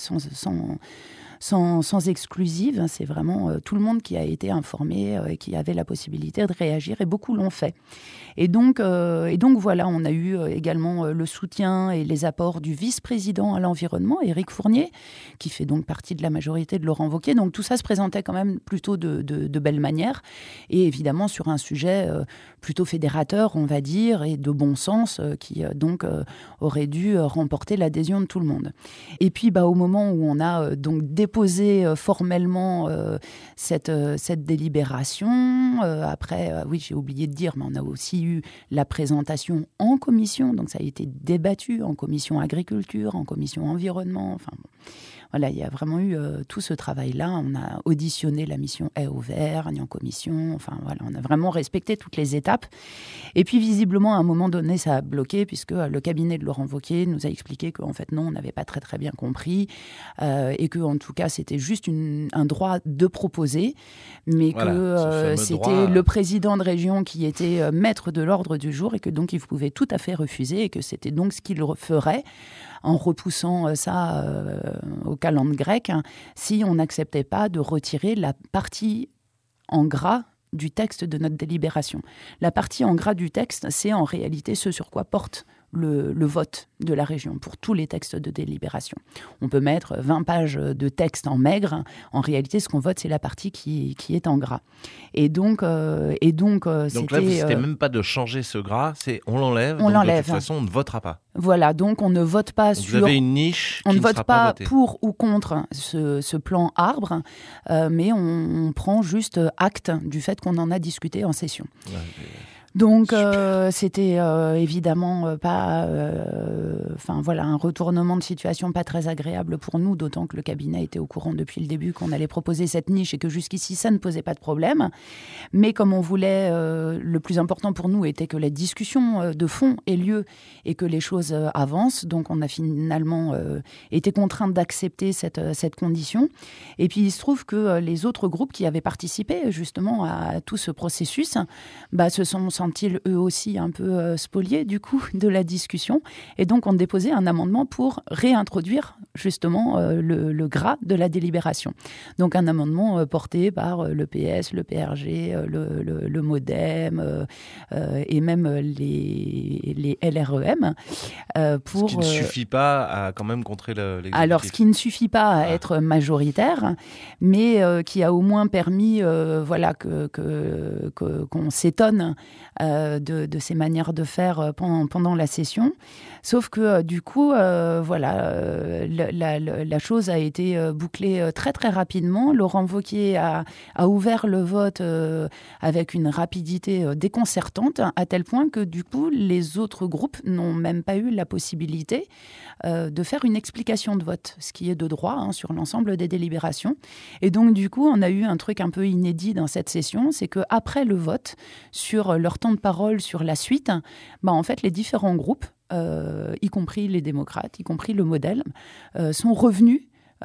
S2: sans exclusive. C'est vraiment tout le monde qui a été informé et qui avait la possibilité de réagir, et beaucoup l'ont fait. Et donc voilà, on a eu également le soutien et les apports du vice-président à l'environnement, Éric Fournier, qui fait donc partie de la majorité de Laurent Wauquiez. Donc tout ça se présentait quand même plutôt de belle manière, et évidemment sur un sujet plutôt fédérateur, on va dire, et de bon sens, qui donc aurait dû remporter l'adhésion de tout le monde. Et puis au moment où on a donc déposé formellement cette délibération, après, oui, j'ai oublié de dire, mais on a aussi eu la présentation en commission, donc ça a été débattu en commission agriculture, en commission environnement, enfin bon. Voilà, il y a vraiment eu tout ce travail-là. On a auditionné la mission Haies Auvergne en commission. Enfin, voilà, on a vraiment respecté toutes les étapes. Et puis, visiblement, à un moment donné, ça a bloqué, puisque le cabinet de Laurent Wauquiez nous a expliqué qu'en fait, non, on n'avait pas très, très bien compris. Et que, en tout cas, c'était juste un droit de proposer. Mais que c'était le président de région qui était maître de l'ordre du jour, et que donc, il pouvait tout à fait refuser, et que c'était donc ce qu'il ferait en repoussant ça au calende grec, si on n'acceptait pas de retirer la partie en gras du texte de notre délibération. La partie en gras du texte, c'est en réalité ce sur quoi porte le vote de la région pour tous les textes de délibération. On peut mettre 20 pages de texte en maigre. En réalité, ce qu'on vote, c'est la partie qui est en gras. Et donc
S3: là, c'était même pas de changer ce gras, c'est on l'enlève. De toute façon, on ne votera pas.
S2: Voilà, donc on ne vote pas
S3: donc vous avez une niche
S2: on
S3: qui
S2: ne vote
S3: sera
S2: pas
S3: votée.
S2: pour ou contre ce plan arbre, mais on prend juste acte du fait qu'on en a discuté en session.
S3: Ouais,
S2: Donc c'était évidemment pas, un retournement de situation pas très agréable pour nous, d'autant que le cabinet était au courant depuis le début qu'on allait proposer cette niche et que jusqu'ici ça ne posait pas de problème. Mais comme on voulait, le plus important pour nous était que la discussion de fond ait lieu et que les choses avancent. Donc on a finalement été contraints d'accepter cette condition. Et puis il se trouve que les autres groupes qui avaient participé justement à tout ce processus se sont sentis eux aussi un peu spoliés du coup de la discussion et donc ont déposé un amendement pour réintroduire justement le gras de la délibération. Donc un amendement porté par le PS, le PRG, le MoDem et même les LREM.
S3: Ce qui ne suffit pas à quand même contrer l'exécutif.
S2: Alors ce qui ne suffit pas à être majoritaire, mais qui a au moins permis qu'on s'étonne de ces manières de faire pendant la session. Sauf que du coup, la chose a été bouclée très très rapidement. Laurent Wauquiez a ouvert le vote avec une rapidité déconcertante, à tel point que du coup, les autres groupes n'ont même pas eu la possibilité de faire une explication de vote, ce qui est de droit sur l'ensemble des délibérations. Et donc du coup, on a eu un truc un peu inédit dans cette session, c'est qu'après le vote, sur leur temps de parole sur la suite, en fait, les différents groupes, y compris les démocrates, y compris le MoDem, sont revenus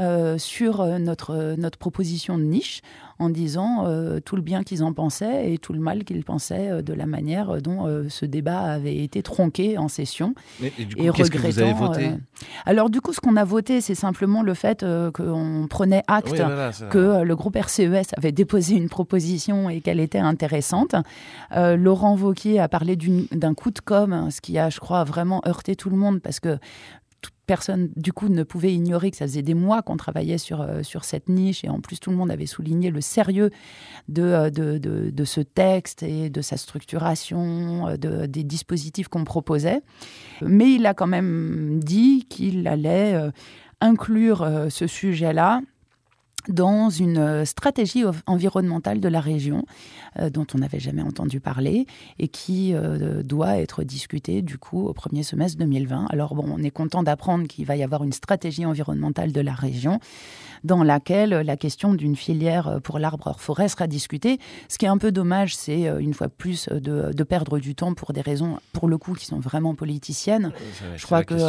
S2: sur notre proposition de niche en disant tout le bien qu'ils en pensaient et tout le mal qu'ils pensaient de la manière dont ce débat avait été tronqué en session.
S3: Et du coup, qu'est-ce que vous avez voté ?
S2: Alors du coup, ce qu'on a voté, c'est simplement le fait qu'on prenait acte que le groupe RCES avait déposé une proposition et qu'elle était intéressante. Laurent Wauquiez a parlé d'un coup de com', ce qui a, je crois, vraiment heurté tout le monde parce que personne, du coup, ne pouvait ignorer que ça faisait des mois qu'on travaillait sur cette niche et en plus, tout le monde avait souligné le sérieux de ce texte et de sa structuration, des dispositifs qu'on proposait. Mais il a quand même dit qu'il allait inclure ce sujet-là dans une stratégie environnementale de la région dont on n'avait jamais entendu parler et qui doit être discutée du coup au premier semestre 2020. Alors bon, on est content d'apprendre qu'il va y avoir une stratégie environnementale de la région dans laquelle la question d'une filière pour l'arbre-forêt sera discutée. Ce qui est un peu dommage, c'est une fois plus de perdre du temps pour des raisons, pour le coup, qui sont vraiment politiciennes. Je crois que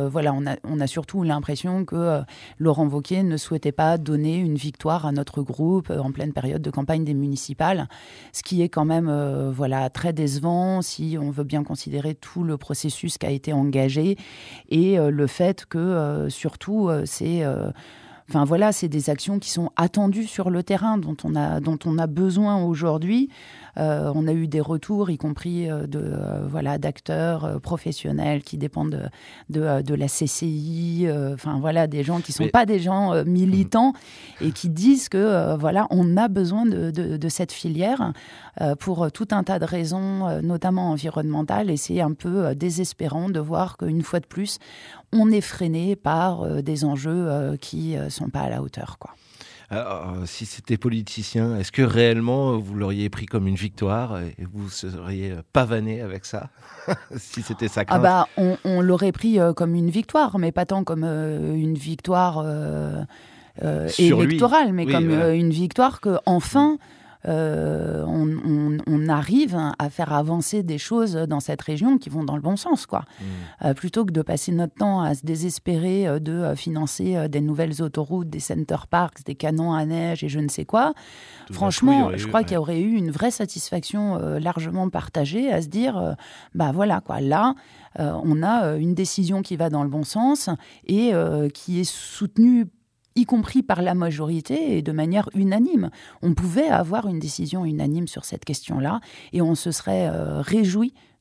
S2: on a surtout l'impression que Laurent Wauquiez ne souhaitait pas donner une victoire à notre groupe en pleine période de campagne des municipales, ce qui est quand même très décevant si on veut bien considérer tout le processus qui a été engagé et le fait que surtout c'est des actions qui sont attendues sur le terrain, dont on a besoin aujourd'hui. On a eu des retours, y compris d'acteurs professionnels qui dépendent de la CCI, des gens qui ne sont pas des gens militants et qui disent que on a besoin de cette filière pour tout un tas de raisons, notamment environnementales, et c'est un peu désespérant de voir qu'une fois de plus, on est freiné par des enjeux qui ne sont pas à la hauteur, quoi.
S3: Alors, si c'était politicien, est-ce que réellement vous l'auriez pris comme une victoire et vous seriez pavané avec ça si c'était sa crainte?
S2: On l'aurait pris comme une victoire, mais pas tant comme une victoire électorale, mais comme une victoire qu'enfin on arrive à faire avancer des choses dans cette région qui vont dans le bon sens, quoi. Plutôt que de passer notre temps à se désespérer de financer des nouvelles autoroutes, des center parks, des canons à neige et je ne sais quoi. Franchement, je crois qu'il y aurait eu une vraie satisfaction largement partagée à se dire, là, on a une décision qui va dans le bon sens et qui est soutenue y compris par la majorité et de manière unanime. On pouvait avoir une décision unanime sur cette question-là et on se serait réjoui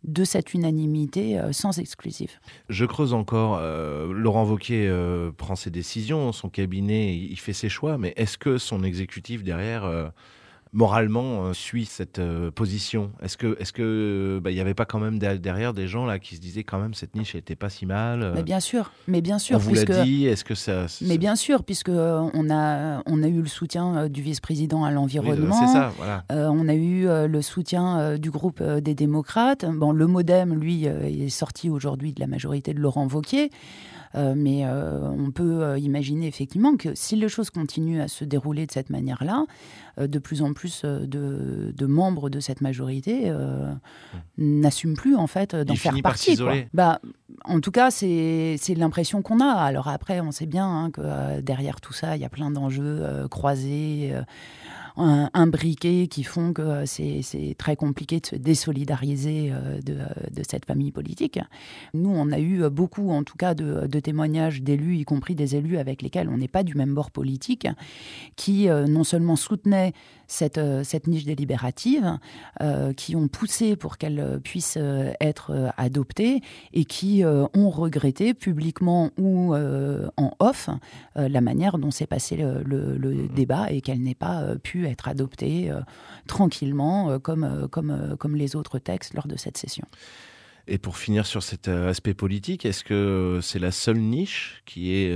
S2: de cette unanimité sans exclusive.
S3: Je creuse encore. Laurent Wauquiez prend ses décisions, son cabinet, il fait ses choix, mais est-ce que son exécutif derrière, moralement, suit cette position ? Est-ce que il y avait pas quand même derrière des gens là qui se disaient quand même cette niche n'était pas si mal ?
S2: Mais bien sûr.
S3: On vous l'a dit. Est-ce que ça
S2: Mais bien sûr, puisque on a eu le soutien du vice-président à l'environnement.
S3: Oui, c'est ça, voilà.
S2: On a eu le soutien du groupe des démocrates. Bon, le MoDem, lui, est sorti aujourd'hui de la majorité de Laurent Wauquiez. Mais on peut imaginer effectivement que si les choses continuent à se dérouler de cette manière-là, de plus en plus de membres de cette majorité n'assument plus en fait d'en faire partie. En tout cas, c'est l'impression qu'on a. Alors après, on sait bien que derrière tout ça, il y a plein d'enjeux croisés. Imbriqués qui font que c'est très compliqué de se désolidariser de cette famille politique. Nous, on a eu beaucoup, en tout cas, de témoignages d'élus, y compris des élus avec lesquels on n'est pas du même bord politique, qui non seulement soutenaient cette niche délibérative, qui ont poussé pour qu'elle puisse être adoptée et qui ont regretté publiquement ou en off la manière dont s'est passé le débat et qu'elle n'ait pas pu être adoptée tranquillement comme les autres textes lors de cette session.
S3: Et pour finir sur cet aspect politique, est-ce que c'est la seule niche qui est,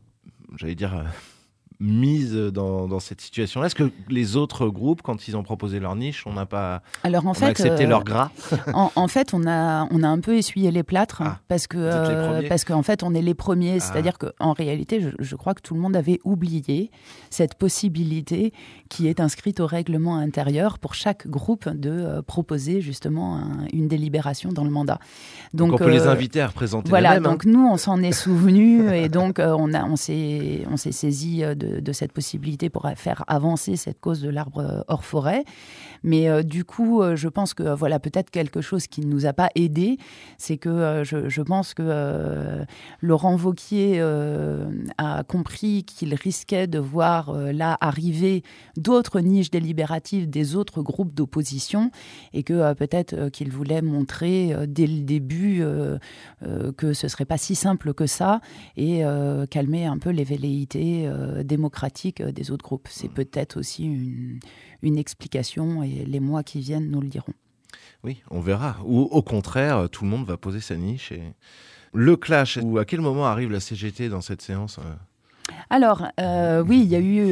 S3: mise dans cette situation-là ? Est-ce que les autres groupes, quand ils ont proposé leur niche, on a accepté leur gras ?
S2: En fait, on a un peu essuyé les plâtres parce qu'en fait, on est les premiers. C'est-à-dire qu'en réalité, je crois que tout le monde avait oublié cette possibilité qui est inscrite au règlement intérieur pour chaque groupe de proposer justement une délibération dans le mandat.
S3: Donc on peut les inviter à représenter
S2: voilà,
S3: eux-mêmes.
S2: Donc nous, on s'en est souvenu et donc on s'est saisi de cette possibilité pour faire avancer cette cause de l'arbre hors forêt. Mais du coup, je pense que peut-être quelque chose qui ne nous a pas aidés, c'est que je pense que Laurent Wauquiez a compris qu'il risquait de voir là arriver d'autres niches délibératives des autres groupes d'opposition et que peut-être qu'il voulait montrer dès le début que ce ne serait pas si simple que ça et calmer un peu les velléités démocratiques des autres groupes. C'est peut-être aussi une explication et les mois qui viennent nous le diront.
S3: Oui, on verra. Ou au contraire, tout le monde va poser sa niche. Et... Le clash, ou à quel moment arrive la CGT dans cette séance ?
S2: Alors, oui, il y a eu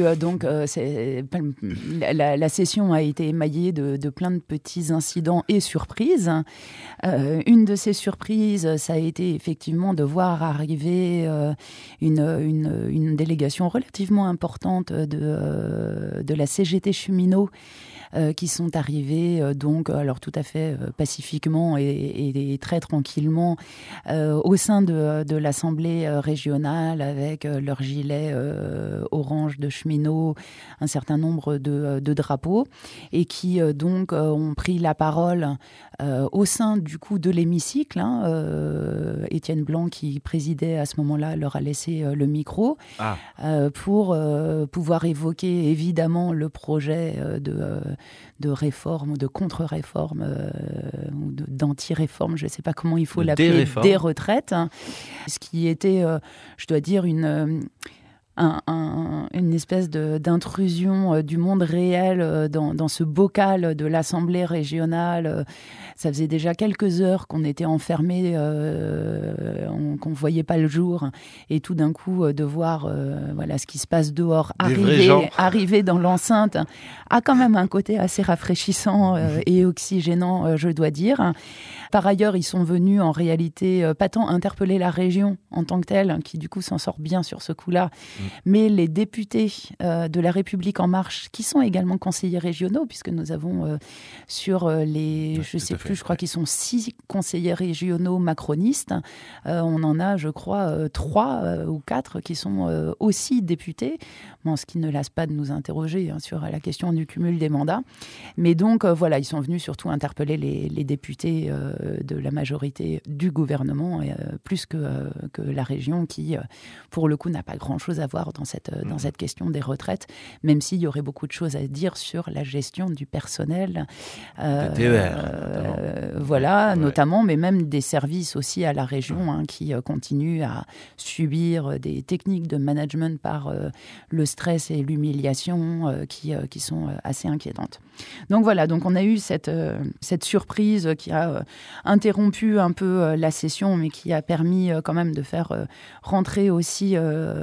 S2: la session a été émaillée de plein de petits incidents et surprises. Une de ces surprises, ça a été effectivement de voir arriver une délégation relativement importante de la CGT cheminot qui sont arrivés alors tout à fait pacifiquement et très tranquillement au sein de l'Assemblée régionale avec leurs gilets orange de cheminots, un certain nombre de drapeaux et qui donc ont pris la parole au sein du coup de l'hémicycle. Étienne Blanc qui présidait à ce moment-là leur a laissé le micro pour pouvoir évoquer évidemment le projet de réforme ou de contre-réforme ou d'anti-réforme, je ne sais pas comment il faut l'appeler, des retraites. Ce qui était, je dois dire, une espèce d'intrusion du monde réel dans ce bocal de l'Assemblée régionale. Ça faisait déjà quelques heures qu'on était enfermés, qu'on ne voyait pas le jour. Et tout d'un coup, de voir ce qui se passe dehors arriver dans l'enceinte a quand même un côté assez rafraîchissant et oxygénant, je dois dire. Par ailleurs, ils sont venus en réalité pas tant interpeller la région en tant que telle, qui du coup s'en sort bien sur ce coup-là, mais les députés de La République En Marche, qui sont également conseillers régionaux, puisque nous avons sur les, je crois qu'ils sont 6 conseillers régionaux macronistes, on en a, je crois, 3 ou 4 qui sont aussi députés, ce qui ne lasse pas de nous interroger sur la question du cumul des mandats. Mais donc, ils sont venus surtout interpeller les députés de la majorité du gouvernement, plus que la région qui, pour le coup, n'a pas grand-chose à avoir dans cette question des retraites, même s'il y aurait beaucoup de choses à dire sur la gestion du personnel.
S3: Le TER.
S2: Voilà, notamment, mais même des services aussi à la région qui continuent à subir des techniques de management par le stress et l'humiliation qui sont assez inquiétantes. Donc voilà, donc on a eu cette surprise qui a interrompu un peu la session, mais qui a permis quand même de faire rentrer aussi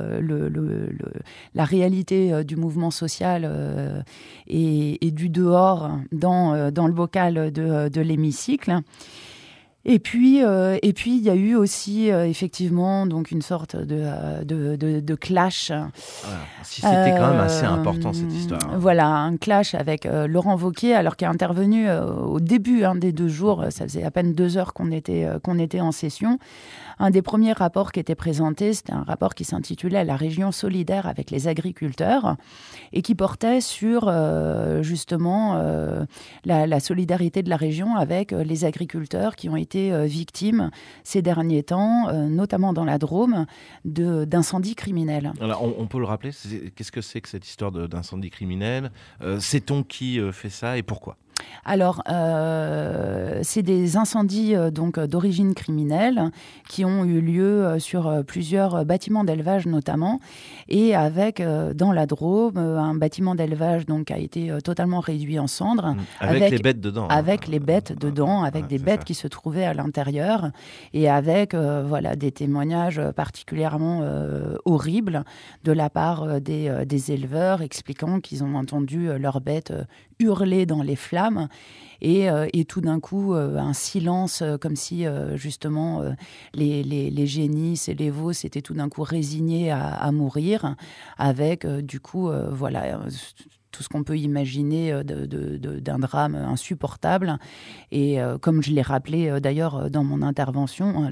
S2: la réalité du mouvement social et du dehors dans le bocal de l'hémicycle. Et puis, il y a eu aussi effectivement donc une sorte de clash.
S3: Voilà. Si c'était quand même assez important cette histoire.
S2: Voilà, un clash avec Laurent Wauquiez, alors qui est intervenu au début des 2 jours. Ça faisait à peine 2 heures qu'on était en session. Un des premiers rapports qui était présenté, c'était un rapport qui s'intitulait « La région solidaire avec les agriculteurs » et qui portait sur justement la solidarité de la région avec les agriculteurs qui ont été victimes ces derniers temps, notamment dans la Drôme, d'incendies criminels.
S3: Alors, on peut le rappeler, qu'est-ce que c'est que cette histoire d'incendie criminel ? Sait-on qui fait ça et pourquoi ?
S2: Alors, c'est des incendies donc d'origine criminelle qui ont eu lieu sur plusieurs bâtiments d'élevage notamment, et avec dans la Drôme un bâtiment d'élevage donc qui a été totalement réduit en cendres,
S3: avec les bêtes dedans.
S2: Avec les bêtes dedans, avec des bêtes qui se trouvaient à l'intérieur, et avec des témoignages particulièrement horribles de la part des éleveurs expliquant qu'ils ont entendu leurs bêtes hurler dans les flammes et tout d'un coup un silence comme si justement les génisses et les veaux s'étaient tout d'un coup résignés à mourir avec du coup tout ce qu'on peut imaginer d'un drame insupportable. Et comme je l'ai rappelé d'ailleurs dans mon intervention,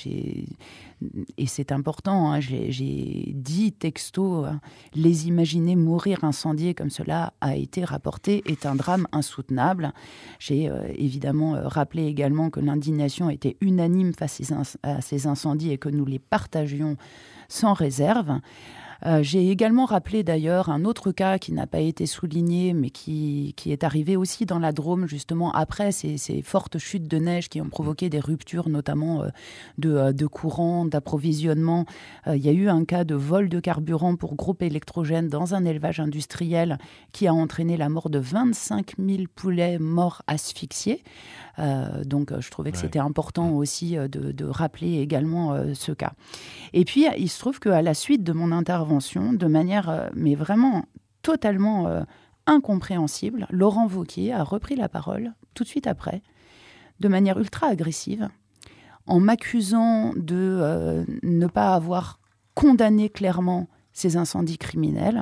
S2: et c'est important, j'ai dit texto, les imaginer mourir incendiés comme cela a été rapporté est un drame insoutenable. J'ai évidemment rappelé également que l'indignation était unanime face à ces incendies et que nous les partagions sans réserve. J'ai également rappelé d'ailleurs un autre cas qui n'a pas été souligné, mais qui est arrivé aussi dans la Drôme, justement après ces fortes chutes de neige qui ont provoqué des ruptures, notamment de courant, d'approvisionnement. Il y a eu un cas de vol de carburant pour groupe électrogène dans un élevage industriel qui a entraîné la mort de 25 000 poulets morts asphyxiés. Donc je trouvais que c'était important aussi de rappeler également ce cas. Et puis il se trouve qu'à la suite de mon intervention, de manière mais vraiment totalement incompréhensible, Laurent Wauquiez a repris la parole tout de suite après, de manière ultra agressive, en m'accusant de ne pas avoir condamné clairement ces incendies criminels,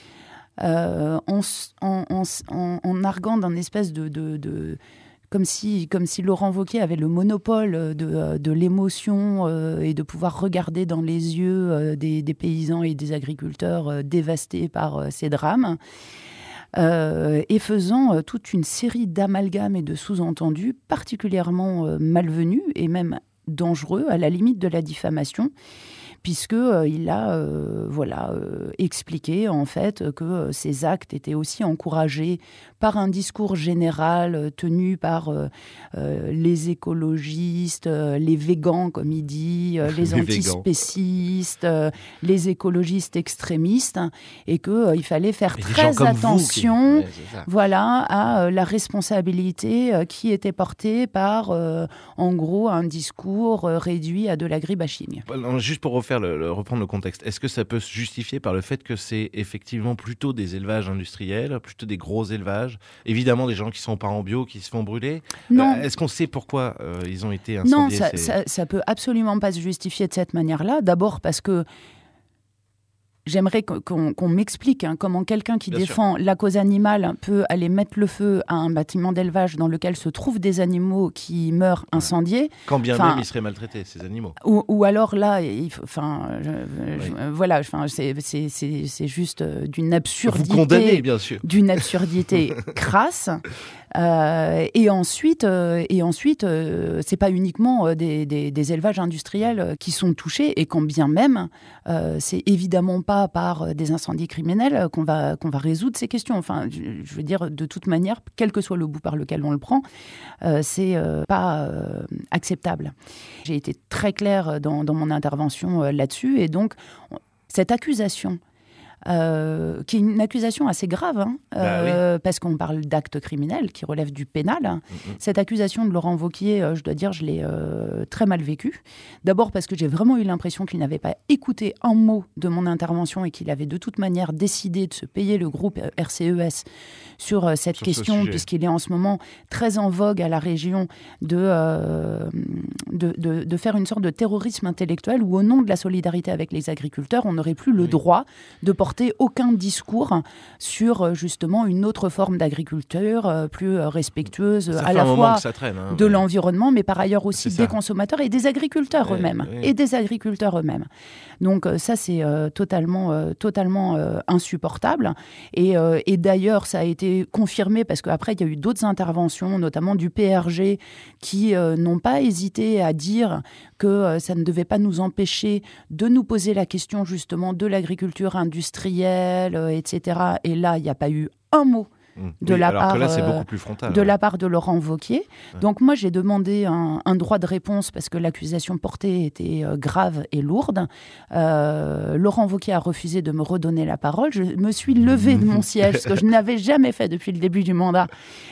S2: en arguant d'un espèce de comme si Laurent Wauquiez avait le monopole de l'émotion et de pouvoir regarder dans les yeux des paysans et des agriculteurs dévastés par ces drames, et faisant toute une série d'amalgames et de sous-entendus particulièrement malvenus et même dangereux, à la limite de la diffamation, puisqu'il a expliqué en fait que ces actes étaient aussi encouragés par un discours général tenu par les écologistes, les végans comme il dit, les antispécistes, les écologistes extrémistes, et qu'il fallait faire très attention à la responsabilité qui était portée par en gros un discours réduit à de l'agribashing.
S3: Juste pour reprendre le contexte, est-ce que ça peut se justifier par le fait que c'est effectivement plutôt des élevages industriels, plutôt des gros élevages, évidemment des gens qui sont pas en bio, qui se font brûler?
S2: Non.
S3: Est-ce qu'on sait pourquoi ils ont été incendiés?
S2: Non, ça peut absolument pas se justifier de cette manière-là. D'abord parce que j'aimerais qu'on m'explique comment quelqu'un qui défend la cause animale peut aller mettre le feu à un bâtiment d'élevage dans lequel se trouvent des animaux qui meurent incendiés.
S3: Quand bien même ils seraient maltraités, ces animaux.
S2: Ou alors là, c'est juste d'une absurdité.
S3: Vous condamnez, bien sûr.
S2: D'une absurdité crasse. Et ensuite, c'est pas uniquement des élevages industriels qui sont touchés, et quand bien même, c'est évidemment pas par des incendies criminels qu'on va résoudre ces questions. Enfin, je veux dire, de toute manière, quel que soit le bout par lequel on le prend, c'est pas acceptable. J'ai été très claire dans mon intervention là-dessus, et donc cette accusation, qui est une accusation assez grave, parce qu'on parle d'actes criminels qui relèvent du pénal. Cette accusation de Laurent Wauquiez, je dois dire, je l'ai très mal vécue. D'abord parce que j'ai vraiment eu l'impression qu'il n'avait pas écouté un mot de mon intervention et qu'il avait de toute manière décidé de se payer le groupe RCES sur cette question, puisqu'il est en ce moment très en vogue à la région de faire une sorte de terrorisme intellectuel où, au nom de la solidarité avec les agriculteurs, on n'aurait plus le droit de porter aucun discours sur justement une autre forme d'agriculture plus respectueuse à la fois de l'environnement, mais par ailleurs aussi des consommateurs et des agriculteurs eux-mêmes. Donc ça, c'est totalement insupportable. Et d'ailleurs, ça a été confirmé parce qu'après, il y a eu d'autres interventions, notamment du PRG, qui n'ont pas hésité à dire que ça ne devait pas nous empêcher de nous poser la question justement de l'agriculture industrielle, etc. Et là, il n'y a pas eu un mot de la part de Laurent Wauquiez. Ouais. Donc moi, j'ai demandé un droit de réponse parce que l'accusation portée était grave et lourde. Laurent Wauquiez a refusé de me redonner la parole. Je me suis levée de mon siège, ce que je n'avais jamais fait depuis le début du mandat.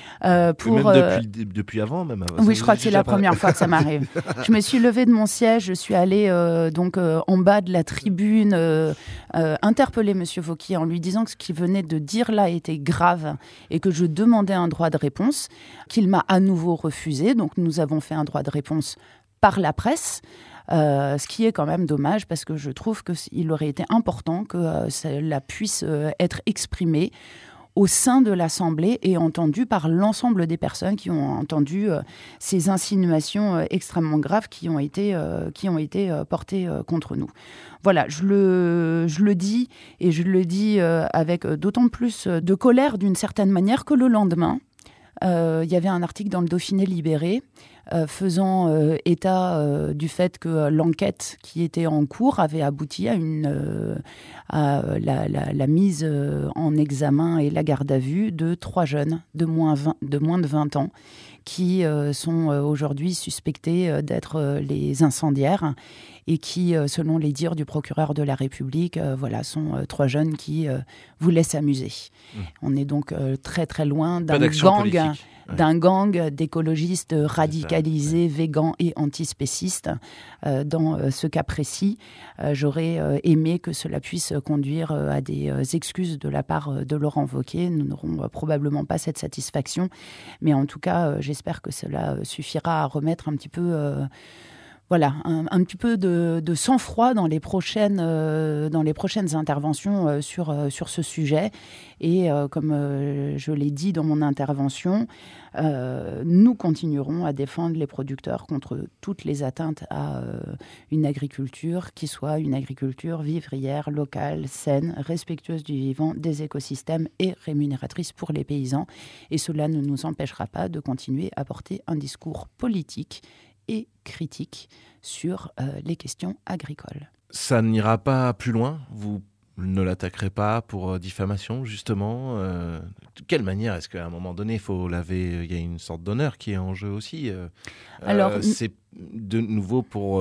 S3: Depuis avant, même.
S2: Oui, je crois que c'est la première fois que ça m'arrive. Je me suis levée de mon siège, je suis allée en bas de la tribune interpeller M. Wauquiez en lui disant que ce qu'il venait de dire là était grave et que je demandais un droit de réponse, qu'il m'a à nouveau refusé. Donc nous avons fait un droit de réponse par la presse. Ce qui est quand même dommage parce que je trouve qu'il aurait été important que cela puisse être exprimé au sein de l'Assemblée et entendu par l'ensemble des personnes qui ont entendu ces insinuations extrêmement graves qui ont été portées contre nous. Voilà, je le dis, et je le dis avec d'autant plus de colère d'une certaine manière que le lendemain, il y avait un article dans le Dauphiné Libéré faisant état du fait que l'enquête qui était en cours avait abouti à la mise en examen et la garde à vue de 3 jeunes de moins de 20 ans qui sont aujourd'hui suspectés d'être les incendiaires et qui, selon les dires du procureur de la République, sont 3 jeunes qui voulaient s'amuser. On est donc très très loin d'un gang d'écologistes radicalisés, végans et antispécistes. Dans ce cas précis, j'aurais aimé que cela puisse conduire à des excuses de la part de Laurent Wauquiez. Nous n'aurons probablement pas cette satisfaction, mais en tout cas, j'espère que cela suffira à remettre un petit peu... un petit peu de sang-froid dans les prochaines interventions sur ce sujet. Et comme je l'ai dit dans mon intervention, nous continuerons à défendre les producteurs contre toutes les atteintes à une agriculture qui soit une agriculture vivrière, locale, saine, respectueuse du vivant, des écosystèmes et rémunératrice pour les paysans. Et cela ne nous empêchera pas de continuer à porter un discours politique et critique sur les questions agricoles.
S3: Ça n'ira pas plus loin ? Vous ne l'attaquerez pas pour diffamation, justement ? De quelle manière est-ce qu'à un moment donné, il y a une sorte d'honneur qui est en jeu aussi ? C'est de nouveau pour,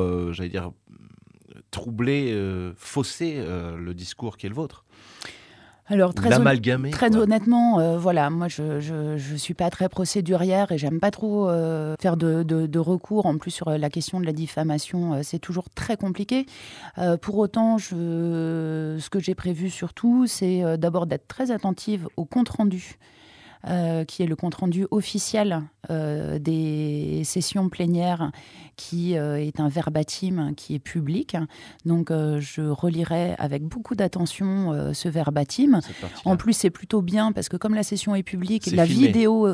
S3: troubler, fausser le discours qui est le vôtre ?
S2: Alors très honnêtement, moi je suis pas très procédurière et j'aime pas trop faire de recours. En plus sur la question de la diffamation, c'est toujours très compliqué. Pour autant, ce que j'ai prévu surtout, c'est d'abord d'être très attentive au compte rendu. Qui est le compte-rendu officiel des sessions plénières qui est un verbatim qui est public. Donc, je relirai avec beaucoup d'attention ce verbatim. En plus, c'est plutôt bien parce que comme la session est publique, la vidéo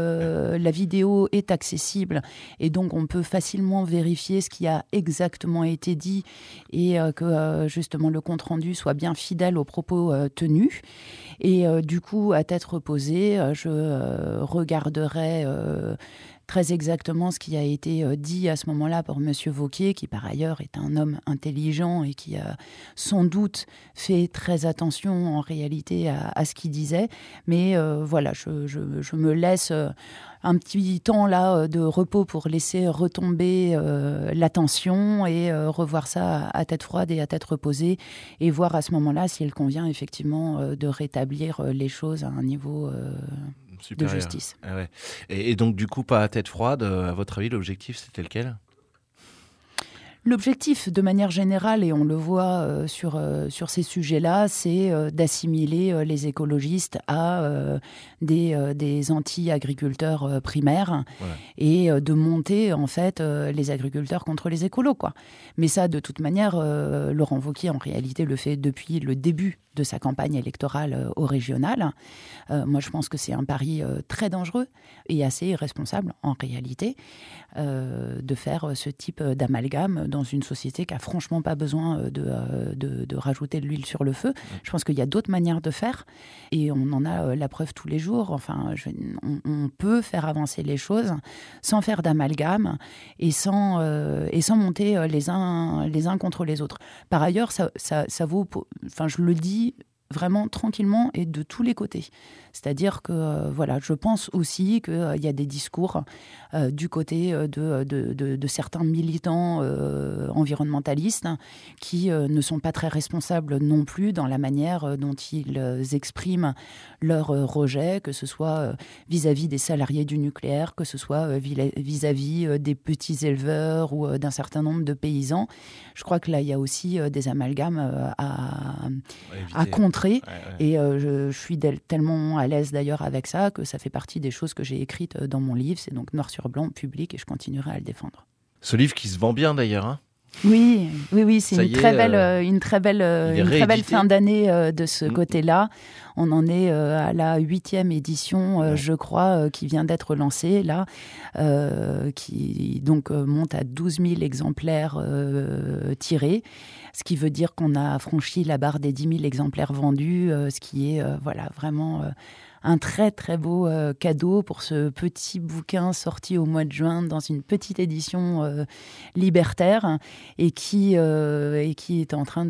S2: est accessible et donc on peut facilement vérifier ce qui a exactement été dit et que justement le compte-rendu soit bien fidèle aux propos tenus. Et du coup, à tête reposée, je regarderai très exactement ce qui a été dit à ce moment-là par Monsieur Wauquiez, qui par ailleurs est un homme intelligent et qui a sans doute fait très attention en réalité à ce qu'il disait. Mais voilà, je me laisse un petit temps là de repos pour laisser retomber l'attention et revoir ça à tête froide et à tête reposée et voir à ce moment-là s'il convient effectivement de rétablir les choses à un niveau de justice.
S3: Ah ouais. Et donc du coup, pas à tête froide, à votre avis, l'objectif c'était lequel ?
S2: L'objectif, de manière générale, et on le voit sur ces sujets-là, c'est d'assimiler les écologistes à des anti-agriculteurs primaires et de monter, en fait, les agriculteurs contre les écolos, quoi. Mais ça, de toute manière, Laurent Wauquiez, en réalité, le fait depuis le début de sa campagne électorale au régional. Moi, je pense que c'est un pari très dangereux et assez irresponsable, en réalité, de faire ce type d'amalgame dans une société qui n'a franchement pas besoin de rajouter de l'huile sur le feu. Je pense qu'il y a d'autres manières de faire et on en a la preuve tous les jours. Enfin, on peut faire avancer les choses sans faire d'amalgame et sans monter les uns contre les autres. Par ailleurs, ça vaut... Enfin, je le dis vraiment tranquillement et de tous les côtés. C'est-à-dire que, voilà, je pense aussi qu'il y a des discours du côté de certains militants environnementalistes qui ne sont pas très responsables non plus dans la manière dont ils expriment leur rejet, que ce soit vis-à-vis des salariés du nucléaire, que ce soit vis-à-vis des petits éleveurs ou d'un certain nombre de paysans. Je crois que là, il y a aussi des amalgames à contrer. Et je suis tellement à l'aise d'ailleurs avec ça que ça fait partie des choses que j'ai écrites dans mon livre. C'est donc noir sur blanc, public, et je continuerai à le défendre.
S3: Ce livre qui se vend bien d'ailleurs, hein ?
S2: Oui, c'est une très belle fin d'année de ce côté-là. On en est à la 8e édition, je crois, qui vient d'être lancée là, qui donc monte à 12 000 exemplaires tirés, ce qui veut dire qu'on a franchi la barre des 10 000 exemplaires vendus, ce qui est vraiment... un très très beau cadeau pour ce petit bouquin sorti au mois de juin dans une petite édition libertaire et qui est en train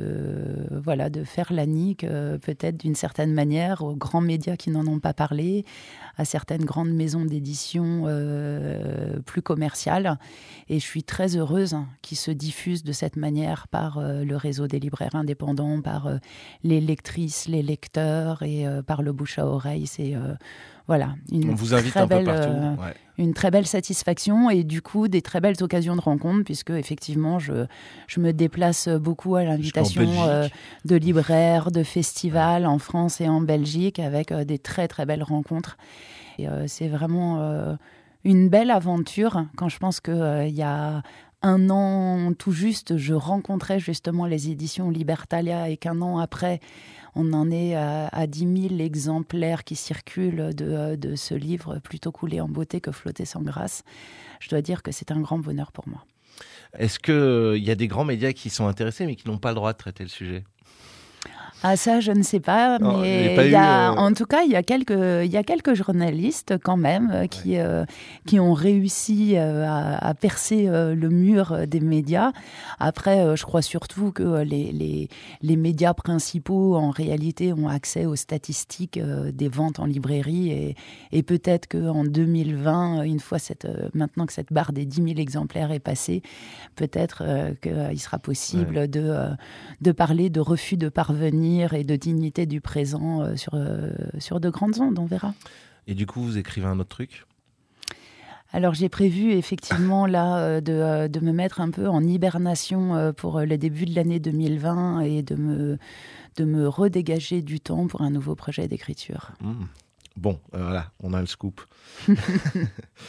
S2: de faire la nique peut-être d'une certaine manière aux grands médias qui n'en ont pas parlé, à certaines grandes maisons d'édition plus commerciales. Et je suis très heureuse qu'il se diffuse de cette manière par le réseau des libraires indépendants, par les lectrices, les lecteurs et par le bouche à oreille. C'est
S3: on vous invite un peu partout.
S2: Une très belle satisfaction et du coup des très belles occasions de rencontre puisque effectivement je me déplace beaucoup à l'invitation de libraires, de festivals en France et en Belgique avec des très très belles rencontres. Et c'est vraiment une belle aventure quand je pense qu'il y a un an tout juste, je rencontrais justement les éditions Libertalia et qu'un an après, on en est à 10 000 exemplaires qui circulent de ce livre plutôt coulé en beauté que flotté sans grâce. Je dois dire que c'est un grand bonheur pour moi.
S3: Est-ce qu'il y a des grands médias qui sont intéressés mais qui n'ont pas le droit de traiter le sujet ?
S2: Ah ça, je ne sais pas, mais en tout cas, il y a quelques journalistes quand même qui ont réussi à percer le mur des médias. Après, je crois surtout que les médias principaux, en réalité, ont accès aux statistiques des ventes en librairie et peut-être qu'en 2020, maintenant que cette barre des 10 000 exemplaires est passée, peut-être qu'il sera possible de parler de refus de parvenir et de dignité du présent sur de grandes ondes, on verra.
S3: Et du coup, vous écrivez un autre truc ?
S2: Alors j'ai prévu effectivement là de me mettre un peu en hibernation pour le début de l'année 2020 et de me redégager du temps pour un nouveau projet d'écriture.
S3: Bon, voilà, on a le scoop.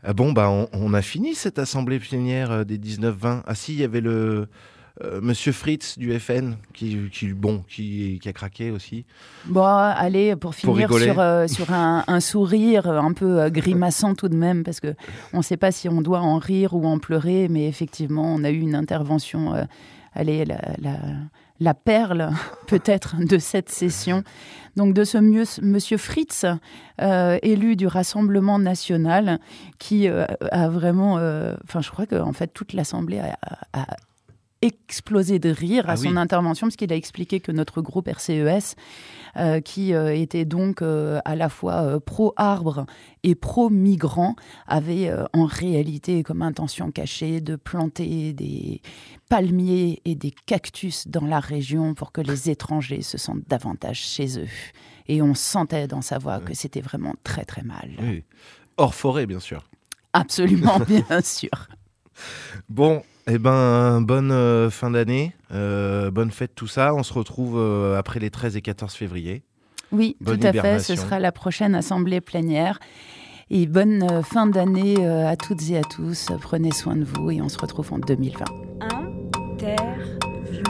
S3: Bon, on a fini cette assemblée plénière des 19-20. Ah si, il y avait le Monsieur Fritz du FN qui a craqué aussi.
S2: Bon, allez, pour finir
S3: rigoler.
S2: sur un sourire un peu grimaçant tout de même, parce qu'on ne sait pas si on doit en rire ou en pleurer, mais effectivement, on a eu une intervention, la perle peut-être de cette session. Donc de ce Monsieur Fritz, élu du Rassemblement national, qui a vraiment... je crois qu'en fait, toute l'Assemblée a explosé de rire à son intervention, parce qu'il a expliqué que notre groupe RCES, qui était donc à la fois pro-arbre et pro-migrant, avait en réalité comme intention cachée de planter des palmiers et des cactus dans la région pour que les étrangers se sentent davantage chez eux. Et on sentait dans sa voix que c'était vraiment très très mal.
S3: Oui. Hors forêt, bien sûr.
S2: Absolument, bien sûr.
S3: Bon, bonne fin d'année, bonne fête, tout ça. On se retrouve après les 13 et 14 février.
S2: Oui,
S3: bonne
S2: tout à fait. Ce sera la prochaine assemblée plénière. Et bonne fin d'année à toutes et à tous. Prenez soin de vous et on se retrouve en 2020.
S1: Interview.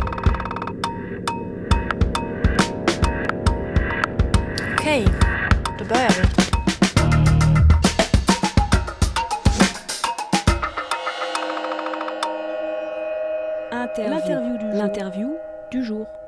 S4: Okej, då börjar vi.
S1: L'interview du jour.